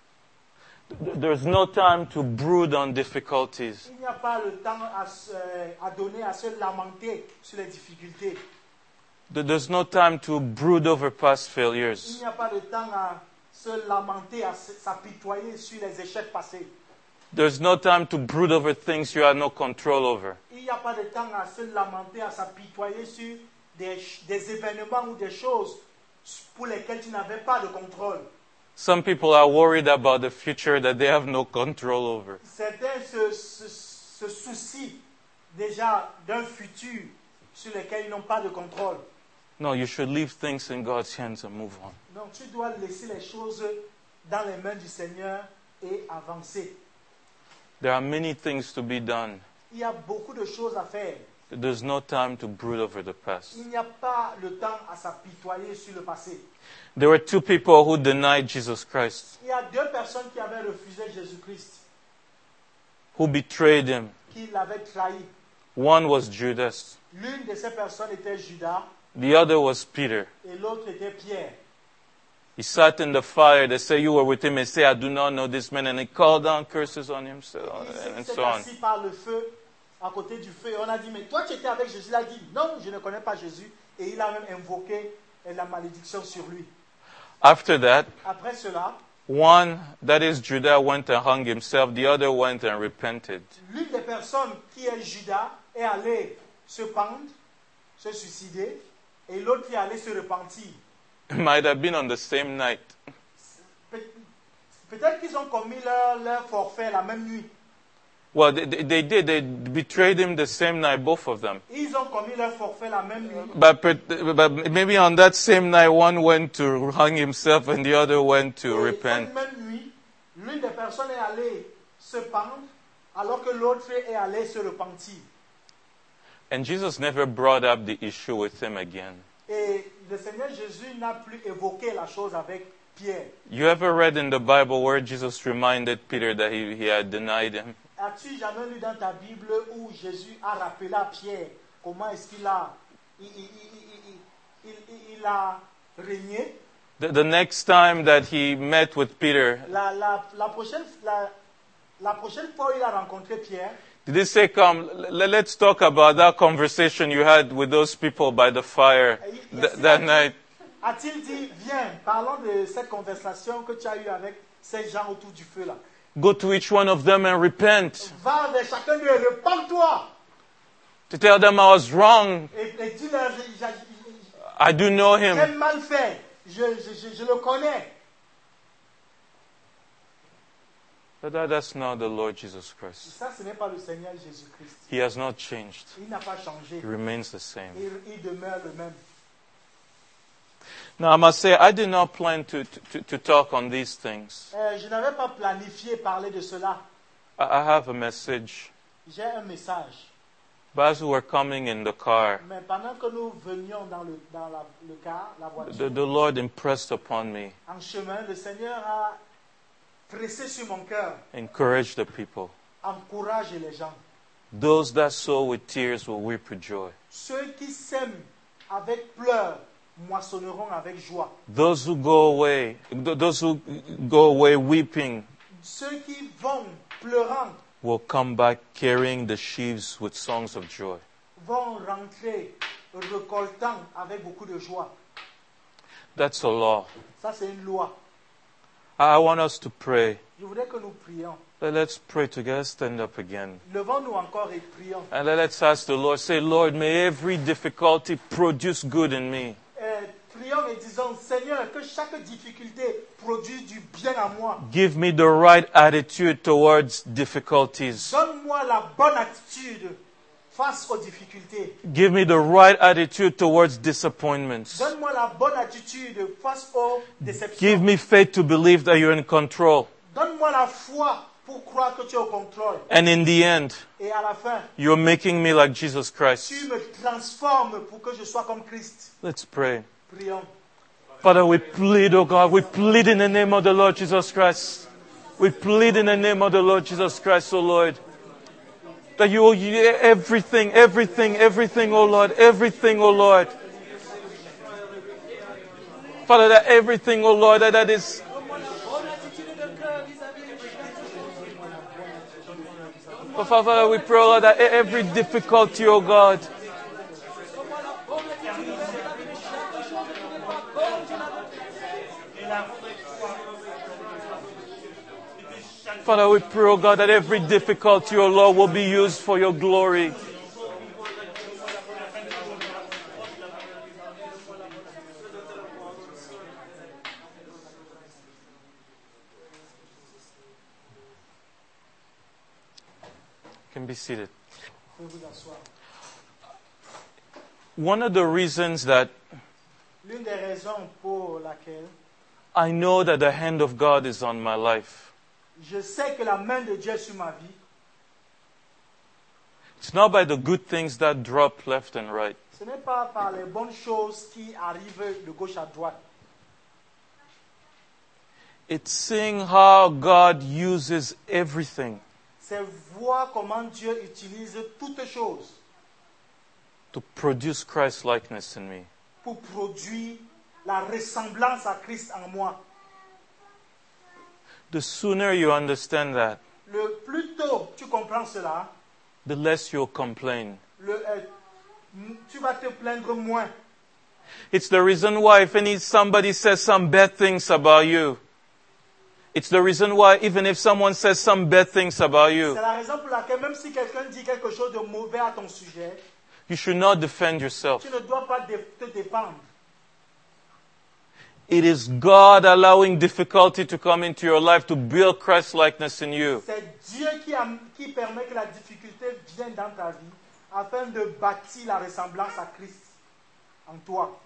There's no time to brood on difficulties. Il n'y a pas le temps à, se- à donner à se lamenter sur les difficultés. There's no time to brood over past Il failures. n'y a pas de temps à se lamenter, à se- s'apitoyer sur les échecs passés. There's no time to brood over things you have no control over. Il n'y a pas de temps à se lamenter, à s'apitoyer sur des, ch- des événements ou des choses pour lesquelles tu n'avais pas de contrôle. Some people are worried about the future that they have no control over. Certains se, se, se soucient déjà d'un futur sur lequel ils n'ont pas de contrôle. No, you should leave things in God's hands and move on. Donc tu dois laisser les choses dans les mains du Seigneur et avancer. There are many things to be done. Il y a beaucoup de choses à faire. There's no time to brood over the past. Il n'y a pas le temps à s'apitoyer sur le passé. There were two people who denied Jesus Christ, Il y a deux personnes qui avaient refusé Jésus-Christ, who betrayed him. qui l'avaient trahi. One was Judas, L'une de ces personnes était Judas the other was Peter. et l'autre était Pierre. He sat in the fire. They say you were with him. He said, I do not know this man. And he called down curses on himself Il and s'est so on. assis par le feu, à côté du feu, et on a dit, mais toi tu étais avec Jésus. Il a dit, non, je ne connais pas Jésus. Et il a même invoqué la malédiction sur lui. After that, Après cela, one, that is Judah, went and hung himself. The other went and repented. l'une des personnes qui est Judas est allée se pendre, se suicider, et l'autre qui est allée se repentir. It might have been on the same night. Pe- Peut-être qu'ils ont commis leur, leur forfait la même nuit. Well, they, they, they did. They betrayed him the same night, both of them. Ils ont commis leur forfait la même nuit. But, per- but maybe on that same night, one went to hang himself and the other went to Et repent. cette même nuit, l'une des personnes est allée se pendre, alors que l'autre est allée se repentir. And Jesus never brought up the issue with him again. Et le Seigneur Jésus n'a plus évoqué la chose avec Pierre. You ever read in the Bible where Jesus reminded Peter that he, he had denied him? As-tu jamais lu dans ta Bible où Jésus a rappelé à Pierre comment est-ce qu'il a, il, il- il- il- il- il a régné? The, the next time that he met with Peter, La, la, la, prochaine, la, la prochaine fois où il a rencontré Pierre, did he say, come, l- let's talk about that conversation you had with those people by the fire th- that night? a-t-il dit, viens, parlons de cette conversation que tu as eue avec ces gens autour du feu là. Go to each one of them and repent. Va vers chacun d'eux et repens-toi. To tell them I was wrong. Et, et dis-leur, j'ai- j'ai I do know j'ai him. mal fait, je, je, je, je le connais. But that, that's not the Lord Jesus Christ. Ça, ce n'est pas le Seigneur Jésus-Christ. He has not changed. Il n'a pas changé. He remains the same. Il, il demeure le même. Now, I must say, I did not plan to, to, to talk on these things. Euh, je n'avais pas planifié parler de cela. I, I have a message. J'ai un message. But as we were coming in the car, Mais pendant que nous venions dans le, dans la, le car, la the, voiture, the Lord impressed upon me, en chemin, le Seigneur a pressé sur mon cœur. encourage the people. Encourage les gens. Those that sow with tears will reap with joy. Ceux qui sèment avec pleurs moissonneront avec joie. Those who go away, th- those who go away weeping, Ceux qui vont pleurant will come back carrying the sheaves with songs of joy. vont rentrer récoltant avec beaucoup de joie. That's a law. Ça, c'est une loi. I want us to pray. Je voudrais que nous prions. Let's pray together. Stand up again. Levons-nous encore et prions. And let's ask the Lord. Say, Lord, may every difficulty produce good in me. Et prions et disons, Seigneur, que chaque difficulté produise du bien à moi. Give me the right attitude towards difficulties. Donne-moi la bonne attitude face aux difficultés. Give me the right attitude towards disappointments. Donne-moi la bonne attitude face aux déceptions. Give me faith to believe that you're in control. Donne-moi la foi pour croire que tu es au contrôle. And in the end, Et à la fin, you're making me like Jesus Christ. tu me transformes pour que je sois comme Christ. Let's pray. Prions. Father, we plead, oh God, we plead in the name of the Lord Jesus Christ. We plead in the name of the Lord Jesus Christ, oh Lord. That you, you everything, everything, everything, oh Lord, everything, oh Lord. Father, that everything, oh Lord, that, that is... But Father, we pray, oh Lord, that every difficulty, oh God, Father, we pray, oh God, that every difficulty, oh Lord, will be used for your glory. You can be seated. One of the reasons that L'une des raisons pour laquelle I know that the hand of God is on my life, je sais que la main de Dieu est sur ma vie, it's not by the good things that drop left and right. ce n'est pas par les bonnes choses qui arrivent de gauche à droite. It's seeing how God uses everything C'est voir comment Dieu utilise toutes choses to produce Christ-likeness in me. pour produire la ressemblance à Christ en moi. The sooner you understand that, Le plus tôt tu comprends cela, the less you'll complain. le, euh, tu vas te plaindre moins. It's the reason why if any somebody says some bad things about you, it's the reason why even if someone says some bad things about you, C'est la raison pour laquelle même si quelqu'un dit quelque chose de mauvais à ton sujet, you should not defend yourself. tu ne dois pas dé- te défendre. It is God allowing difficulty to come into your life to build Christ-likeness in you. C'est Dieu qui, a- qui permet que la difficulté vienne dans ta vie afin de bâtir la ressemblance à Christ en toi.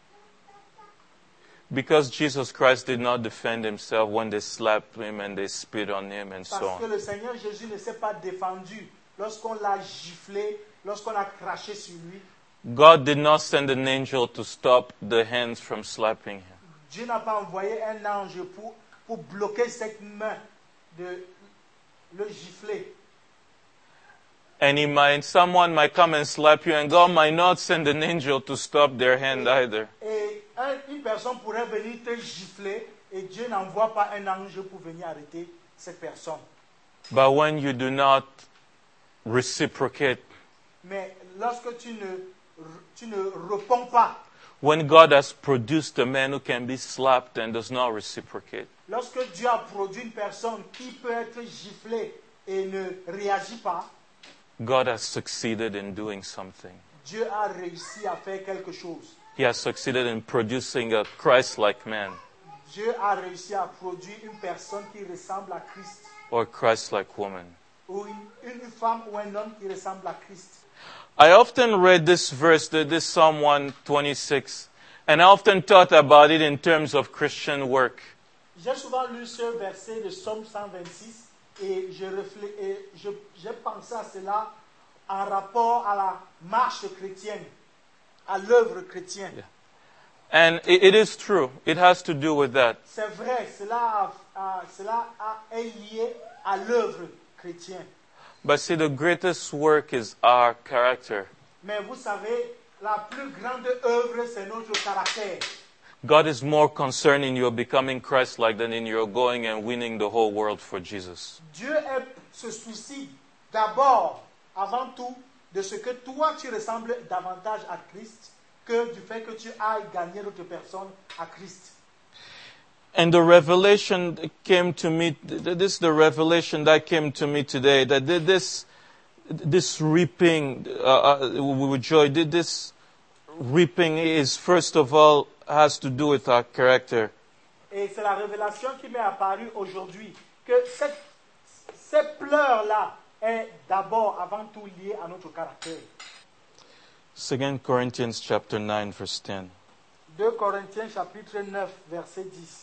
Because Jesus Christ did not defend himself when they slapped him and they spit on him and so Parce que on. le Seigneur Jésus ne s'est pas défendu lorsqu'on l'a giflé, lorsqu'on a craché sur lui. God did not send an angel to stop the hands from slapping him. Dieu n'a pas envoyé un ange pour, pour bloquer cette main de le gifler. And he might, someone might come and slap you, and God might not send an angel to stop their hand either. Et un- une personne pourrait venir te gifler et Dieu n'envoie pas un ange pour venir arrêter cette personne. But when you do not reciprocate, Mais lorsque tu ne, tu ne réponds pas, when God has produced a man who can be slapped and does not reciprocate, lorsque Dieu a produit une personne qui peut être giflée et ne réagit pas, God has succeeded in doing something. Dieu a réussi à faire quelque chose. He has succeeded in producing a Christ-like man Dieu a réussi à produire une personne qui ressemble à Christ, or a Christ-like woman. ou une, une femme ou un homme qui ressemble à Christ. I often read this verse, the- this Psalm one twenty-six, and I often thought about it in terms of Christian work. J'ai souvent lu ce verset de Psaume cent vingt-six et je réflé- et je- j'ai pensé à cela en rapport à la marche chrétienne, à l'œuvre chrétienne. And it, it is true. It has to do with that. C'est vrai, cela, a- a- cela a- est lié à l'œuvre chrétienne. But see, the greatest work is our character. Mais vous savez, la plus grande œuvre, c'est notre caractère. God is more concerned in your becoming Christ-like than in your going and winning the whole world for Jesus. Dieu est se soucie d'abord, avant tout, de ce que toi tu ressembles davantage à Christ que du fait que tu ailles gagner d'autres personnes à Christ. And the revelation came to me, this is the revelation that came to me today, that this, this reaping uh, uh, with joy, this reaping is first of all has to do with our character. Et c'est la révélation qui m'est apparue aujourd'hui, que cette, ces pleurs-là est d'abord, avant tout, liée à notre caractère. Second Corinthians chapter nine, verse ten. deux Corinthiens chapitre neuf, verset dix.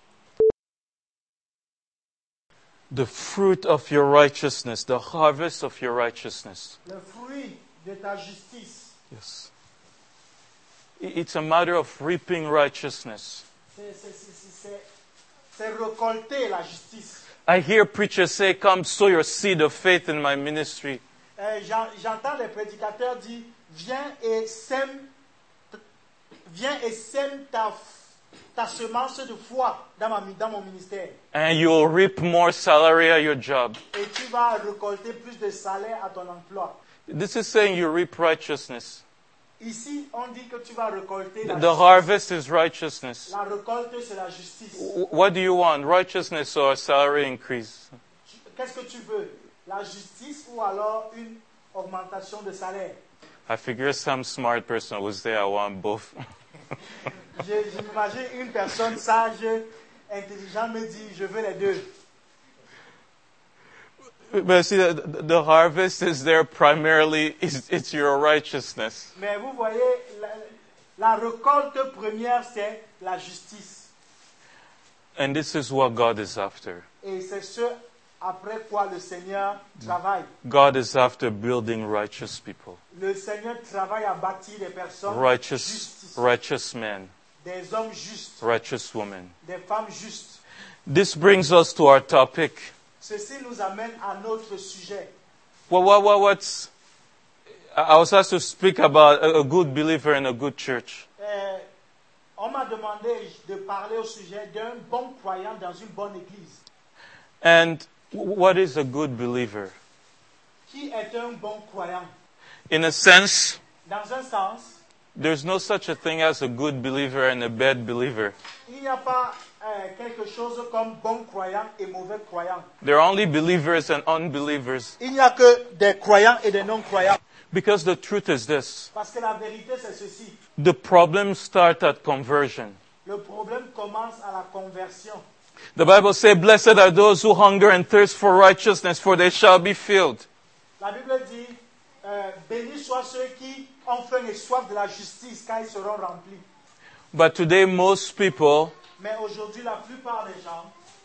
The fruit of your righteousness, the harvest of your righteousness. Le fruit de ta justice. Yes. It's a matter of reaping righteousness. C'est, c'est, c'est, c'est, c'est récolter la justice. I hear preachers say, come sow your seed of faith in my ministry. Euh, j'entends les prédicateurs dire, viens et sème, viens et sème ta, ta semence de foi dans, ma, dans mon ministère. And you'll reap more salary at your job. Et tu vas récolter plus de salaire à ton emploi. This is saying you reap righteousness. Ici, on dit que tu vas récolter la The justice. harvest is righteousness. La récolte, c'est la justice. What do you want? Righteousness or a salary increase? Qu'est-ce que tu veux? La justice ou alors une augmentation de salaire? I figure some smart person would say I want both. je, je m'imagine une personne sage, intelligente me dit, je veux les deux. But see, the, the harvest is there primarily, it's, it's your righteousness. Mais vous voyez, la, la récolte première, c'est la justice. And this is what God is after. Et c'est ce après quoi le Seigneur travaille. God is after building righteous people. Le Seigneur travaille à bâtir des personnes Righteous, justes, righteous men, des hommes justes, righteous women. des femmes justes. This brings us to our topic. Ceci nous amène à notre sujet. Well, what, what, what's, I was asked to speak about a, a good believer in a good church. Euh, on m'a demandé de parler au sujet d'un bon croyant dans une bonne église. And what is a good believer? Qui est un bon croyant? In a sense, Dans un sens, there's no such a thing as a good believer and a bad believer. il n'y a pas euh, quelque chose comme bon croyant et mauvais croyant. There are only believers and unbelievers. Il n'y a que des croyants et des non-croyants. Because the truth is this. Parce que la vérité, c'est ceci. The problems start at conversion. Le problème commence à la conversion. The Bible says, blessed are those who hunger and thirst for righteousness, for they shall be filled. La Bible dit, euh, bénis soient ceux qui ont faim et soif de la justice, car ils seront remplis. But today most people, Mais aujourd'hui, la plupart des gens,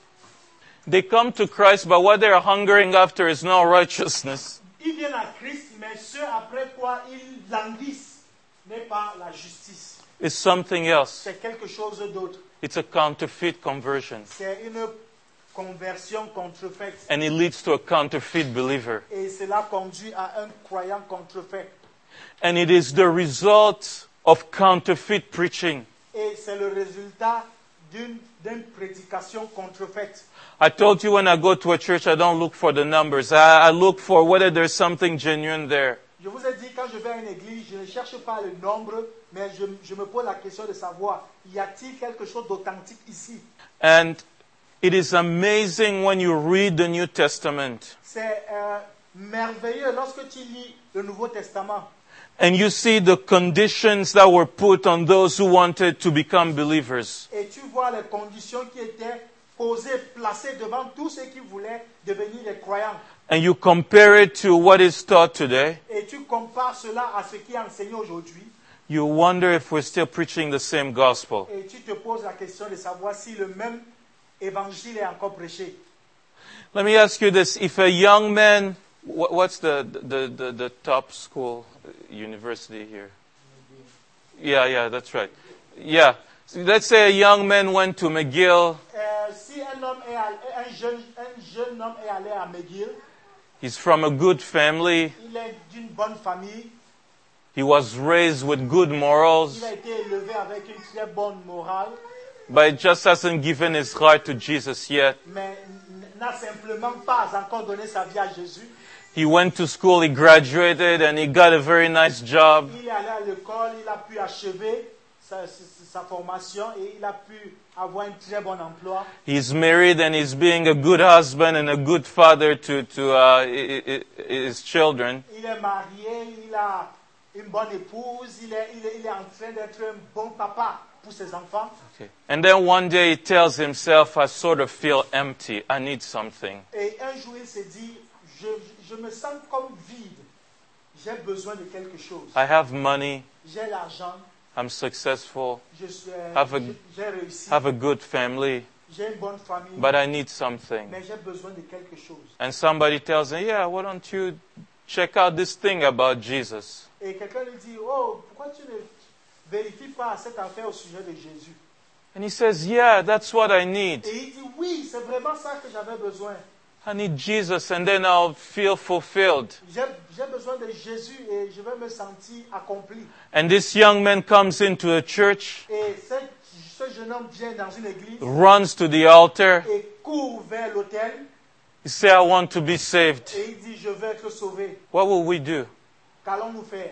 they come to Christ, but what they're hungering after is not righteousness. ils viennent à Christ, mais ce après quoi ils languissent n'est pas la justice. It's something else. C'est quelque chose d'autre. It's a counterfeit conversion. C'est une conversion contrefaite. And it leads to a counterfeit believer. Et cela conduit à un croyant contrefait. And it is the result of counterfeit preaching. Et c'est le résultat d'une, d'une prédication contrefaite. I told you when I go to a church, I don't look for the numbers. I, I look for whether there's something genuine there. Je vous ai dit, quand je vais à une église, je ne cherche pas le nombre, mais je, je me pose la question de savoir, y a-t-il quelque chose d'authentique ici? And it is amazing when you read the New Testament C'est euh, merveilleux lorsque tu lis le Nouveau Testament and you see the conditions that were put on those who wanted to become believers. et tu vois les conditions qui étaient posées, placées devant tous ceux qui voulaient devenir des croyants. And you compare it to what is taught today. Et tu compares cela à ce qui est enseigné aujourd'hui. You wonder if we're still preaching the same gospel. Et tu te poses la question de savoir si le même évangile est encore prêché. Let me ask you this. If a young man, wh- what's the, the, the, the top school, uh, university here? Yeah, yeah, that's right. Yeah. So let's say a young man went to McGill. Euh, si un, homme est allé, un, jeune, un jeune homme est allé à McGill, He's from a good family. il est d'une bonne famille, He was raised with good morals, il a été élevé avec une très bonne morale, but he just hasn't given his heart to Jesus yet. mais n- n'a simplement pas encore donné sa vie à Jésus. He went to school, he graduated, and he got a very nice job. Il est allé à l'école, il a pu achever sa, sa, sa formation et il a pu avoir un très bon emploi. He's married and he's being a good husband and a good father to, to uh, his children. Il est marié, il a une bonne épouse, il est, il est, il est en train d'être un bon papa pour ses enfants. Okay. And then one day he tells himself, I sort of feel empty. I need something. Et un jour il s'est dit, je, je me sens comme vide. J'ai besoin de quelque chose. I have money. J'ai l'argent. I'm successful. Je suis, have a, j'ai réussi. have a good family. J'ai une bonne famille. But I need something. Mais j'ai besoin de quelque chose. And somebody tells him, yeah, why don't you check out this thing about Jesus? Et quelqu'un lui dit, oh, pourquoi tu ne vérifies pas cette affaire au sujet de Jésus? And he says, yeah, that's what I need. Et il dit, oui, c'est vraiment ça que j'avais besoin. I need Jesus and then I'll feel fulfilled. J'ai, j'ai besoin de Jésus et je vais me sentir accompli. And this young man comes into a church, Et ce, ce jeune homme vient dans une église runs to the altar. et court vers l'autel He says, I want to be saved. et il dit, je veux être sauvé. What will we do? Qu'allons-nous faire?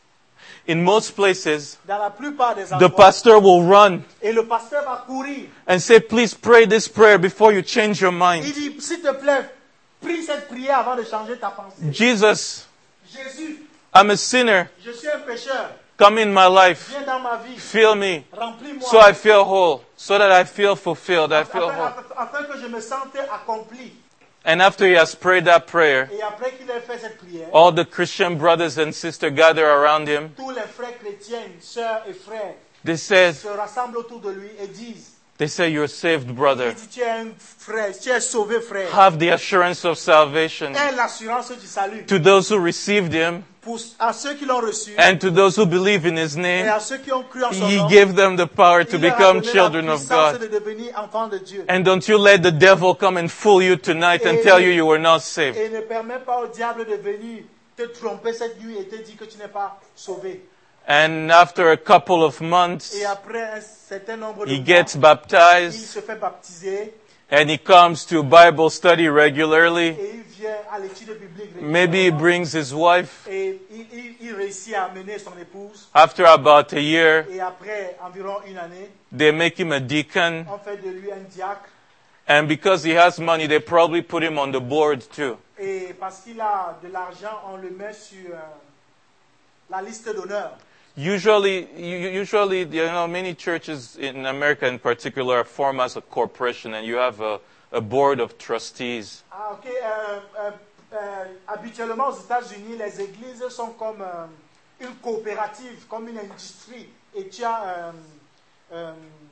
In most places, Dans la plupart des the endroits, pastor will run et le pasteur va courir. and say, please pray this prayer before you change your Il mind. dit, s'il te plaît, prie cette prière avant de changer ta pensée. Jesus, Jésus, I'm a sinner. je suis un pécheur. Come in my life. Viens dans ma vie. Fill me Remplis-moi. so I feel whole, so that I feel fulfilled. I feel afin, whole. afin- afin que je me sente accompli. And after he has prayed that prayer, Et après qu'il ait fait cette prière, all the Christian brothers and sisters gather around him. tous les frères chrétiens, sœurs et frères They say, se rassemblent autour de lui et disent, they say, you're saved, il brother. dit, tu es un frère, tu es sauvé frère. Have the assurance of salvation. Aie l'assurance du salut. To those who received him Pour, à ceux qui l'ont reçu and to those who believe in his et name, à ceux qui ont cru en son he nom, gave them the power to il leur a become donné children la of puissance God. de devenir enfants de Dieu. And don't you let the devil come and fool you tonight and tell you you were not saved. Et ne permets pas au diable de venir te tromper cette nuit et te dire que tu n'es pas sauvé. And after a couple of months, Et après un certain nombre de he mois, gets il baptized se fait baptiser and he comes to Bible study regularly. et il vient à l'étude biblique Maybe he régulièrement. brings his wife. Et il, il- il réussit à amener son épouse. After about a year, Et après environ une année, they make him a deacon. on fait de lui un diacre. And because he has money, they probably put him on the board too. Et parce qu'il a de l'argent, on le met sur euh, la liste d'honneur. Usually, u- usually, you know, many churches in America in particular are formed as a corporation and you have a, a board of trustees. Ah, ok. Euh, euh, euh, habituellement, aux États-Unis, les églises sont comme euh, une coopérative, comme une industrie. Et tu as euh, euh,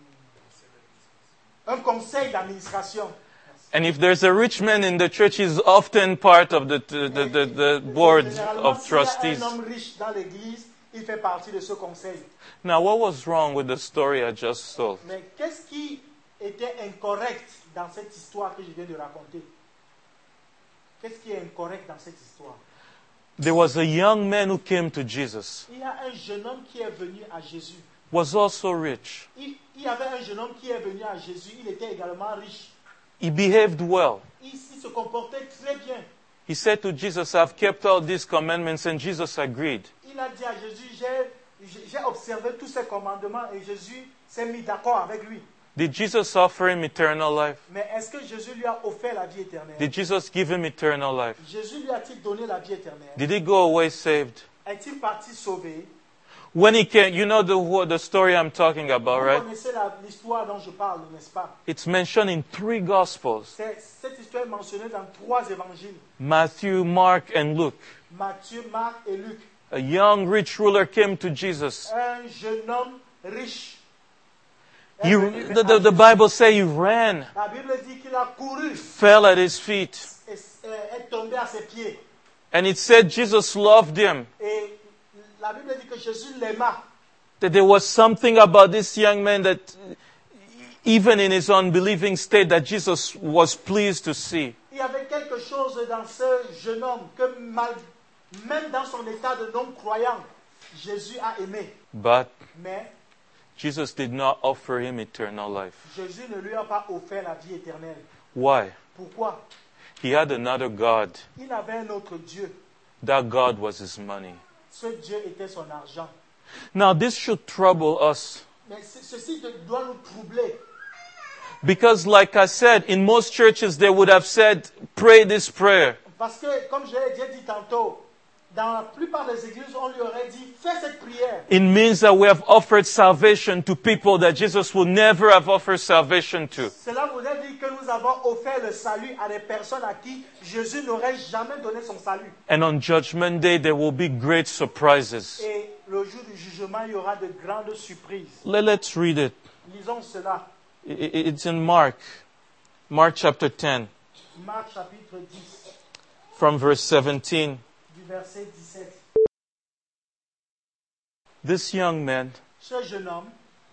un conseil d'administration. And if there's a rich man in the church, he's often part of the, the, the, the, the board Généralement, of s'il y a trustees. un homme riche dans l'église, il fait partie de ce conseil. Now, what was wrong with the story I just told? Mais qu'est-ce qui était incorrect dans cette histoire que je viens de raconter? Qu'est-ce qui est incorrect dans cette histoire? There was a young man who came to Jesus, Il y a un jeune homme qui est venu à Jésus. was also rich. Il, il y avait un jeune homme qui est venu à Jésus. Il était également riche. He behaved well. Il, il se comportait très bien. He said to Jesus, I've kept all these commandments, and Jesus agreed. Il a dit à Jésus, j'ai, j'ai- j'ai observé tous ces commandements et Jésus s'est mis d'accord avec lui. Did Jesus offer him eternal life? Mais est-ce que Jésus lui a offert la vie éternelle? Did Jesus give him eternal life? Jésus lui a-t-il donné la vie éternelle? Did he go away saved? Est-il parti sauvé? When he came, you know the, who- the story I'm talking about, Vous right? connaissez la- l'histoire dont je parle, n'est-ce pas? It's mentioned in three Gospels, C'est- cette histoire est mentionnée dans trois évangiles. Matthew, Mark, and Luke. Matthieu, Marc et Luc. A young rich ruler came to Jesus. Un jeune homme riche. est He, venu the, à the, the Jésus. Bible says he ran, La Bible dit qu'il a couru fell at his feet, et est est tombé à ses pieds. and it said Jesus loved him. Et la Bible dit que Jésus l'aima. That there was something about this young man that, even in his unbelieving state, that Jesus was pleased to see. Il y avait quelque chose dans ce jeune homme que mal- même dans son état de non-croyant, Jésus a aimé. But Mais Jesus did not offer him eternal life. Jésus ne lui a pas offert la vie éternelle. Why? Pourquoi? He had another God. Il avait un autre Dieu. That God was his money. Ce Dieu était son argent. Now, this should trouble us. Mais ce- ceci de- doit nous troubler. Because, like I said, in most churches they would have said, pray this prayer. Parce que, comme je l'ai déjà dit tantôt, dans la plupart des églises, on lui aurait dit, fais cette prière. It means that we have offered salvation to people that Jesus would never have offered salvation to. Cela voudrait dire que nous avons offert le salut à des personnes à qui Jésus n'aurait jamais donné son salut. And on Judgment Day, there will be great surprises. Et le jour du jugement, il y aura de grandes surprises. Let- Let's read it. Lisons cela. I- I- It's in Mark, Mark chapter ten, Marc chapitre dix, from verse seventeen. du verset dix-sept. This young man Ce jeune homme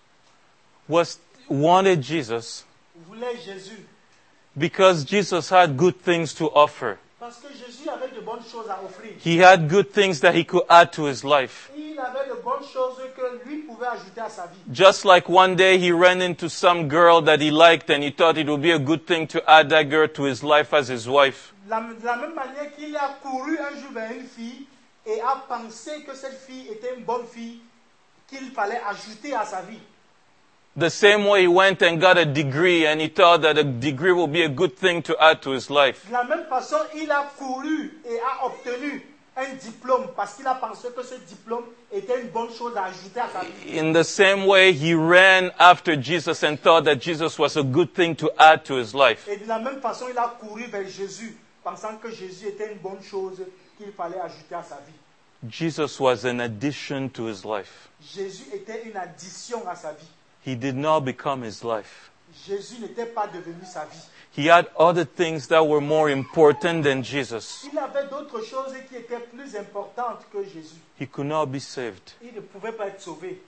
was wanted Jesus voulait Jésus because Jesus had good things to offer. parce que Jésus avait de bonnes choses à offrir. He had good things that he could add to his life. Il avait de bonnes choses que lui pouvait ajouter à sa vie. Just like one day he ran into some girl that he liked and he thought it would be a good thing to add that girl to his life as his wife. La- De la même manière qu'il a couru un jour vers une fille et a pensé que cette fille était une bonne fille qu'il fallait ajouter à sa vie. The same way he went and got a degree and he thought that a degree would be a good thing to add to his life. De la même façon, il a couru et a obtenu un diplôme parce qu'il a pensé que ce diplôme était une bonne chose à ajouter à sa vie. In the same way, he ran after Jesus and thought that Jesus was a good thing to add to his life. Et de la même façon, il a couru vers Jésus pensant que Jésus était une bonne chose qu'il fallait ajouter à sa vie. Jesus was an addition to his life. Jésus était une addition à sa vie. He did not become his life. Jésus n'était pas devenu sa vie. He had other things that were more important than Jesus. Il avait d'autres choses qui étaient plus importantes que Jésus. He could not be saved. Il ne pouvait pas être sauvé.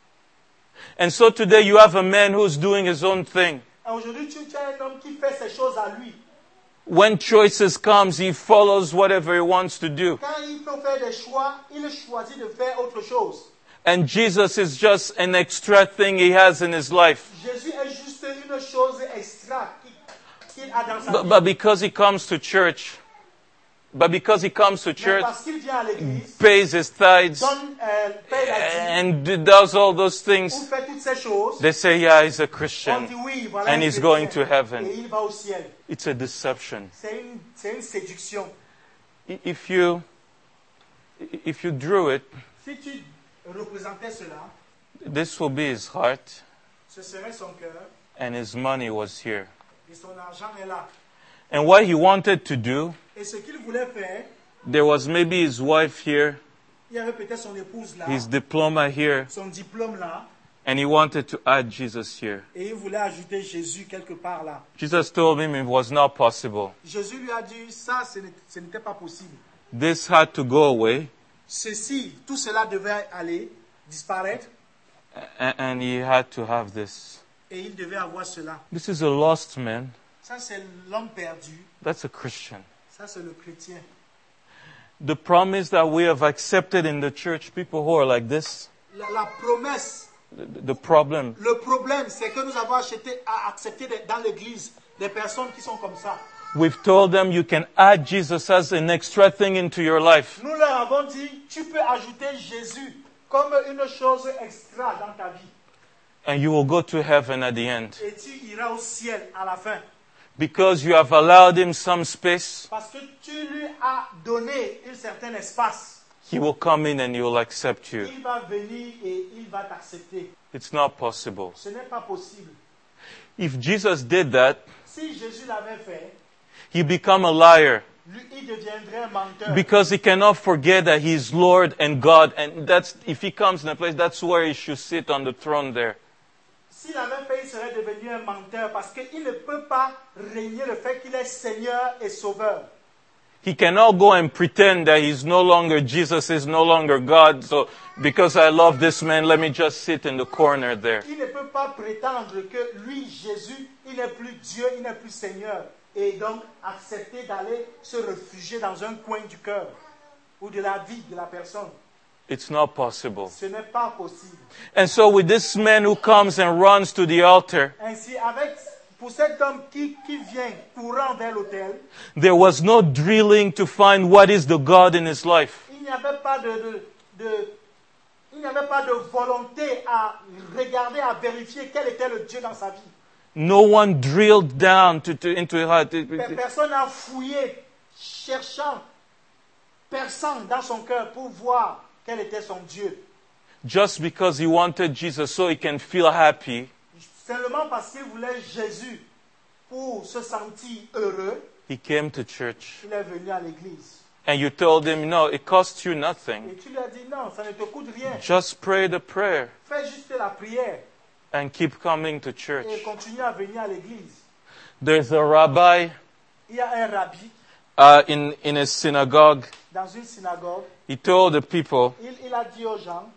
And so today you have a man who's doing his own thing. Et aujourd'hui, tu, tu as un homme qui fait ses choses à lui. When choices comes, he follows whatever he wants to do. Quand il faut faire des choix, il choisit de faire autre chose. And Jesus is just an extra thing he has in his life. Jésus est juste une chose extra qu'il qu'il a dans sa But, vie. but because he comes to church, but because he comes to Mais church, parce qu'il vient à l'église, pays his tithes, donne, euh, paye la dîme, and d- does all those ou things, fait toutes ces choses, they say, yeah, he's a on Christian. dit oui, voilà And un he's chrétien, going to heaven. et il va au ciel. It's a deception. C'est une, c'est une séduction. I- If you, if you drew it, Si tu représentais cela, this will be his heart, ce serait son cœur, and his money was here. et son argent est là. And what he wanted to do, Et ce qu'il voulait faire, there was maybe his wife here, il y avait peut-être son épouse là, his diploma here, son diplôme là, and he wanted to add Jesus here. et il voulait ajouter Jésus quelque part là. Jesus told him it was not possible. Jésus lui a dit, ça, ce n'est- ce n'était pas possible. This had to go away, Ceci, tout cela devait aller, disparaître, a- and he had to have this. et il devait avoir cela. This is a lost man. Ça, c'est l'homme perdu. That's a Christian. Ça, c'est le chrétien. The promise that we have accepted in the church, people who are like this, La, la promesse, the, the problem, le problème, c'est que nous avons acheté, à accepter des- dans l'église des personnes qui sont comme ça. we've told them you can add Jesus as an extra thing into your life. Nous leur avons dit, tu peux ajouter Jésus comme une chose extra dans ta vie. And you will go to heaven at the end. Et tu iras au ciel à la fin. Because you have allowed him some space, Parce que tu lui as donné un certain espace. he will come in and he will accept you. Il va venir et il va t'accepter. It's not possible. Ce n'est pas possible. If Jesus did that, Si Jésus l'avait fait, he become a liar. lui, il deviendrait un menteur. Because he cannot forget that he is Lord and God. And that's, if he comes in a place, that's where he should sit on the throne there. S'il avait fait, il serait devenu un menteur parce qu'il ne peut pas régner le fait qu'il est Seigneur et Sauveur. He cannot go and pretend that he's no longer Jesus, is no longer God. So because I love this man, let me just sit in the corner there. Il ne peut pas prétendre que lui, Jésus, il n'est plus Dieu, il n'est plus Seigneur. Et donc accepter d'aller se réfugier dans un coin du cœur ou de la vie de la personne. It's not possible. Ce n'est pas possible. And so with this man who comes and runs to the altar, Ainsi, avec pour cet homme qui, qui vient courant vers l'autel, there was no drilling to find what is the God in his life. il n'y avait pas de, de, de il n'y avait pas de volonté à regarder, à vérifier quel était le Dieu dans sa vie. No one drilled down to, to, into his heart. Per- Personne n'a fouillé, cherchant, perçant dans son cœur pour voir quel était son Dieu. Just because he wanted Jesus so he can feel happy, Seulement parce qu'il voulait Jésus pour se sentir heureux, he came to church. il est venu à l'église. And you told him, no, it costs you nothing. Et tu lui as dit non, ça ne te coûte rien. Just pray the prayer Fais juste la prière and keep coming to church. et continue à venir à l'église. There's a rabbi Il y a un rabbi uh, in, in a synagogue. dans une synagogue. He told the people, Il, il a dit aux gens,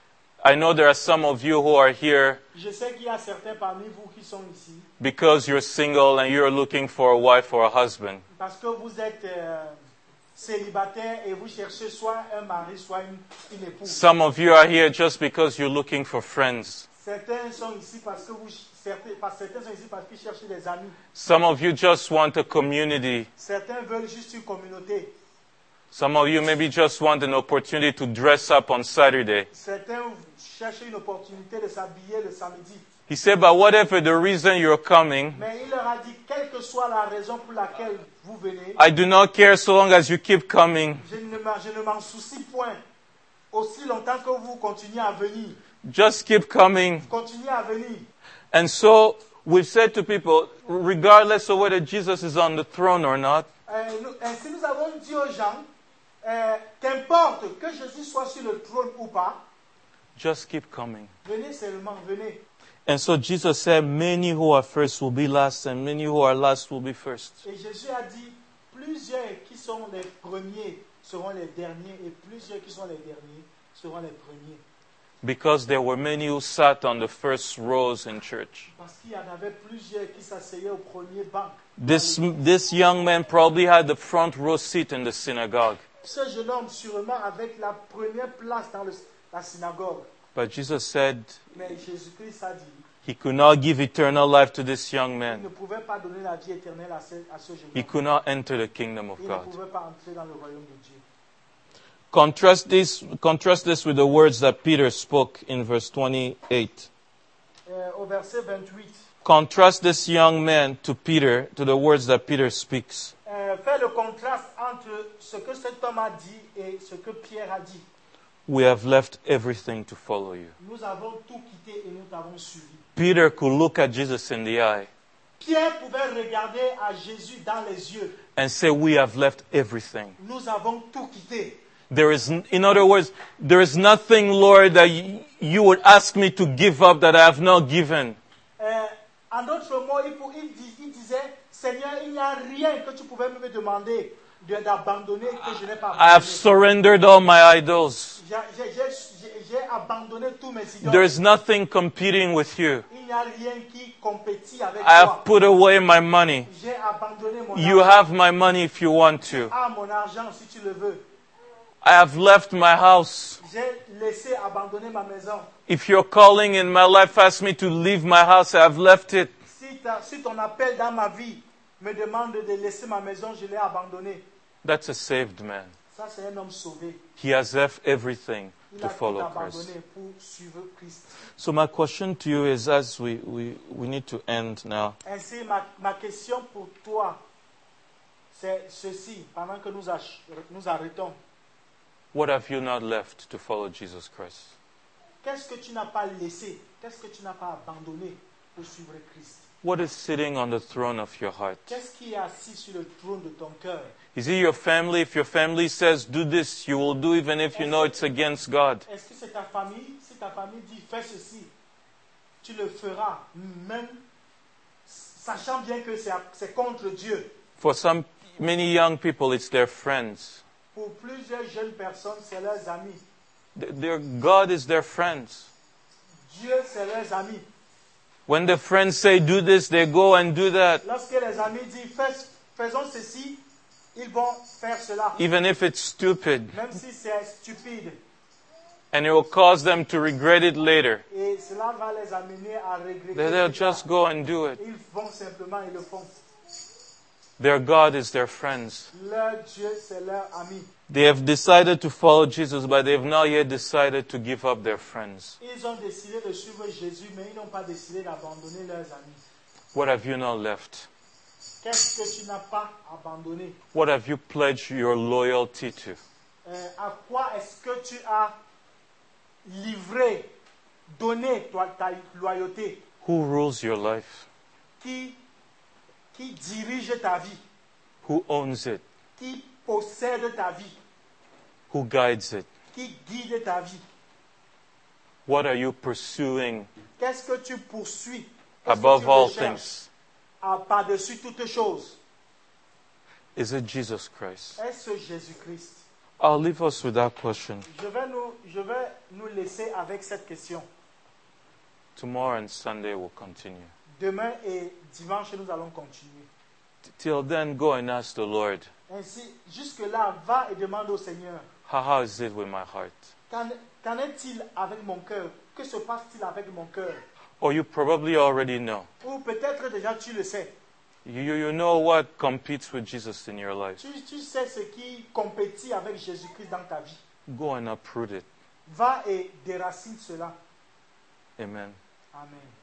I know there are some of you who are here je sais qu'il y a certains parmi vous qui sont ici because you're single and you're looking for a wife or a husband. parce que vous êtes euh, célibataire et vous cherchez soit un mari, soit une, une épouse. Some of you are here just because you're looking for friends. Certains sont ici parce que vous, certains, parce, certains sont ici parce qu'ils cherchent des amis. Some of you just want a community. Certains veulent juste une communauté. Some of you maybe just want an opportunity to dress up on Saturday. Certains cherchent une opportunité de s'habiller le samedi. He said, but whatever the reason you're coming, Mais il leur a dit, quelle que soit la raison pour laquelle vous venez, I do not care so long as you keep coming. je ne m'en- je ne m'en soucie point. Aussi longtemps que vous continuez à venir. Just keep coming. Continuez à venir. And so we've said to people, regardless of whether Jesus is on the throne or not, Euh, nous- ainsi nous avons dit aux gens, euh, qu'importe que Jésus soit sur le trône ou pas, just keep coming. venez seulement, venez. And so Jesus said, many who are first will be last, and many who are last will be first. Et Jésus a dit, plusieurs qui sont les premiers seront les derniers, et plusieurs qui sont les derniers seront les premiers. Because there were many who sat on the first rows in church. Parce qu'il y en avait plusieurs qui s'asseyaient au premier banc. This, this young man probably had the front row seat in the synagogue. Ce jeune homme, sûrement, avec la première place dans le- la synagogue. But Jesus said Mais Jésus-Christ a dit, he could not give eternal life to this young il ne man. pouvait pas donner la vie éternelle à ce, à ce jeune He homme. could not enter the kingdom of Il ne God. pouvait pas entrer dans le royaume de Dieu. Contrast this, contrast this with the words that Peter spoke in verse twenty-eight. Euh, au verset vingt-huit, Contrast this young man to Peter, to the words that Peter speaks. euh, fait le contraste entre ce que cet homme a dit et ce que Pierre a dit. We have left everything to follow you. Nous avons tout quitté et nous t'avons suivi. Peter could look at Jesus in the eye Pierre pouvait regarder à Jésus dans les yeux. and say, we have left everything. Nous avons tout quitté. There is, in other words, there is nothing, Lord, that y- you would ask me to give up that I have not given. Euh, en d'autres mots, il, pour- il dis- il disait, Seigneur, il n'y a rien que tu pouvais me demander de- d'abandonner que je n'ai pas I have abandonné. surrendered all my idols. J'ai- j'ai- J'ai j'ai abandonné tous mes idoles. There is nothing competing with you. Il n'y a rien qui compétit avec I have toi. put away my money. J'ai abandonné mon You argent. have my money if you want to. Ah, mon argent, si tu le veux. I have left my house. J'ai laissé abandonner ma maison. If your calling in my life asks me to leave my house, I have left it. Si, ta- si ton appel dans ma vie me demande de laisser ma maison, je l'ai abandonné. That's a saved man. Ça, c'est un homme sauvé. He has left everything Il to a tout follow Christ. abandonné pour suivre Christ. So my question to you is, as we, we, we need to end now, Ainsi, ma, ma question pour toi, c'est ceci, pendant que nous, ach- nous arrêtons. what have you not left to follow Jesus Christ? Qu'est-ce que tu n'as pas laissé? Qu'est-ce que tu n'as pas abandonné pour suivre Christ? What is sitting on the throne of your heart? Qu'est-ce qui est assis sur le trône de ton cœur? Is it your family? If your family says, do this, you will do even if you know it's against God. Est-ce que c'est ta famille? Si ta famille dit fais ceci, tu le feras, même sachant bien que c'est c'est contre Dieu. For some, many young people, it's their friends. Pour plusieurs jeunes personnes, c'est leurs amis. Th- Their God is their friends. Dieu, c'est leurs amis. When the friends say, do this, they go and do that. Lorsque les amis disent fais, faisons ceci, ils vont faire cela. Even if it's stupid. Même si c'est stupide. And it will cause them to regret it later. Et cela cela va les amener à regretter. They- They'll plus tard. just go and do it. Ils vont simplement et le font. Their God is their friends. Leur Dieu, c'est leur ami. They have decided to follow Jesus, but they have not yet decided to give up their friends. Ils ont décidé de suivre Jésus, mais ils n'ont pas décidé d'abandonner leurs amis. What have you not left? Qu'est-ce que tu n'as pas abandonné? What have you pledged your loyalty to? Euh, à quoi est-ce que tu as livré, donné toi, ta loyauté? Who rules your life? Qui, qui dirige ta vie? Who owns it? Qui possède ta vie? Who guides it? Qui guide ta vie? What are you pursuing Qu'est-ce que tu poursuis? Qu'est-ce above que tu all recherches? things? Ah, par-dessus toutes choses. Is it Jesus Christ? Est-ce Jésus-Christ? I'll leave us with that question. Je vais, nous, je vais nous laisser avec cette question. Tomorrow and Sunday we'll continue. Demain et dimanche, nous allons continuer. T- Till then, go and ask the Lord, Ainsi, jusque-là, va et demande au Seigneur, how, how is it with my heart? qu'en, qu'en est-il avec mon cœur? Que se passe-t-il avec mon cœur? Or you probably already know. Ou peut-être déjà tu le sais. You, you you know what competes with Jesus in your life. Tu, tu sais ce qui compétit avec Jésus-Christ dans ta vie. Go and uproot it. Va et déracine cela. Amen. Amen.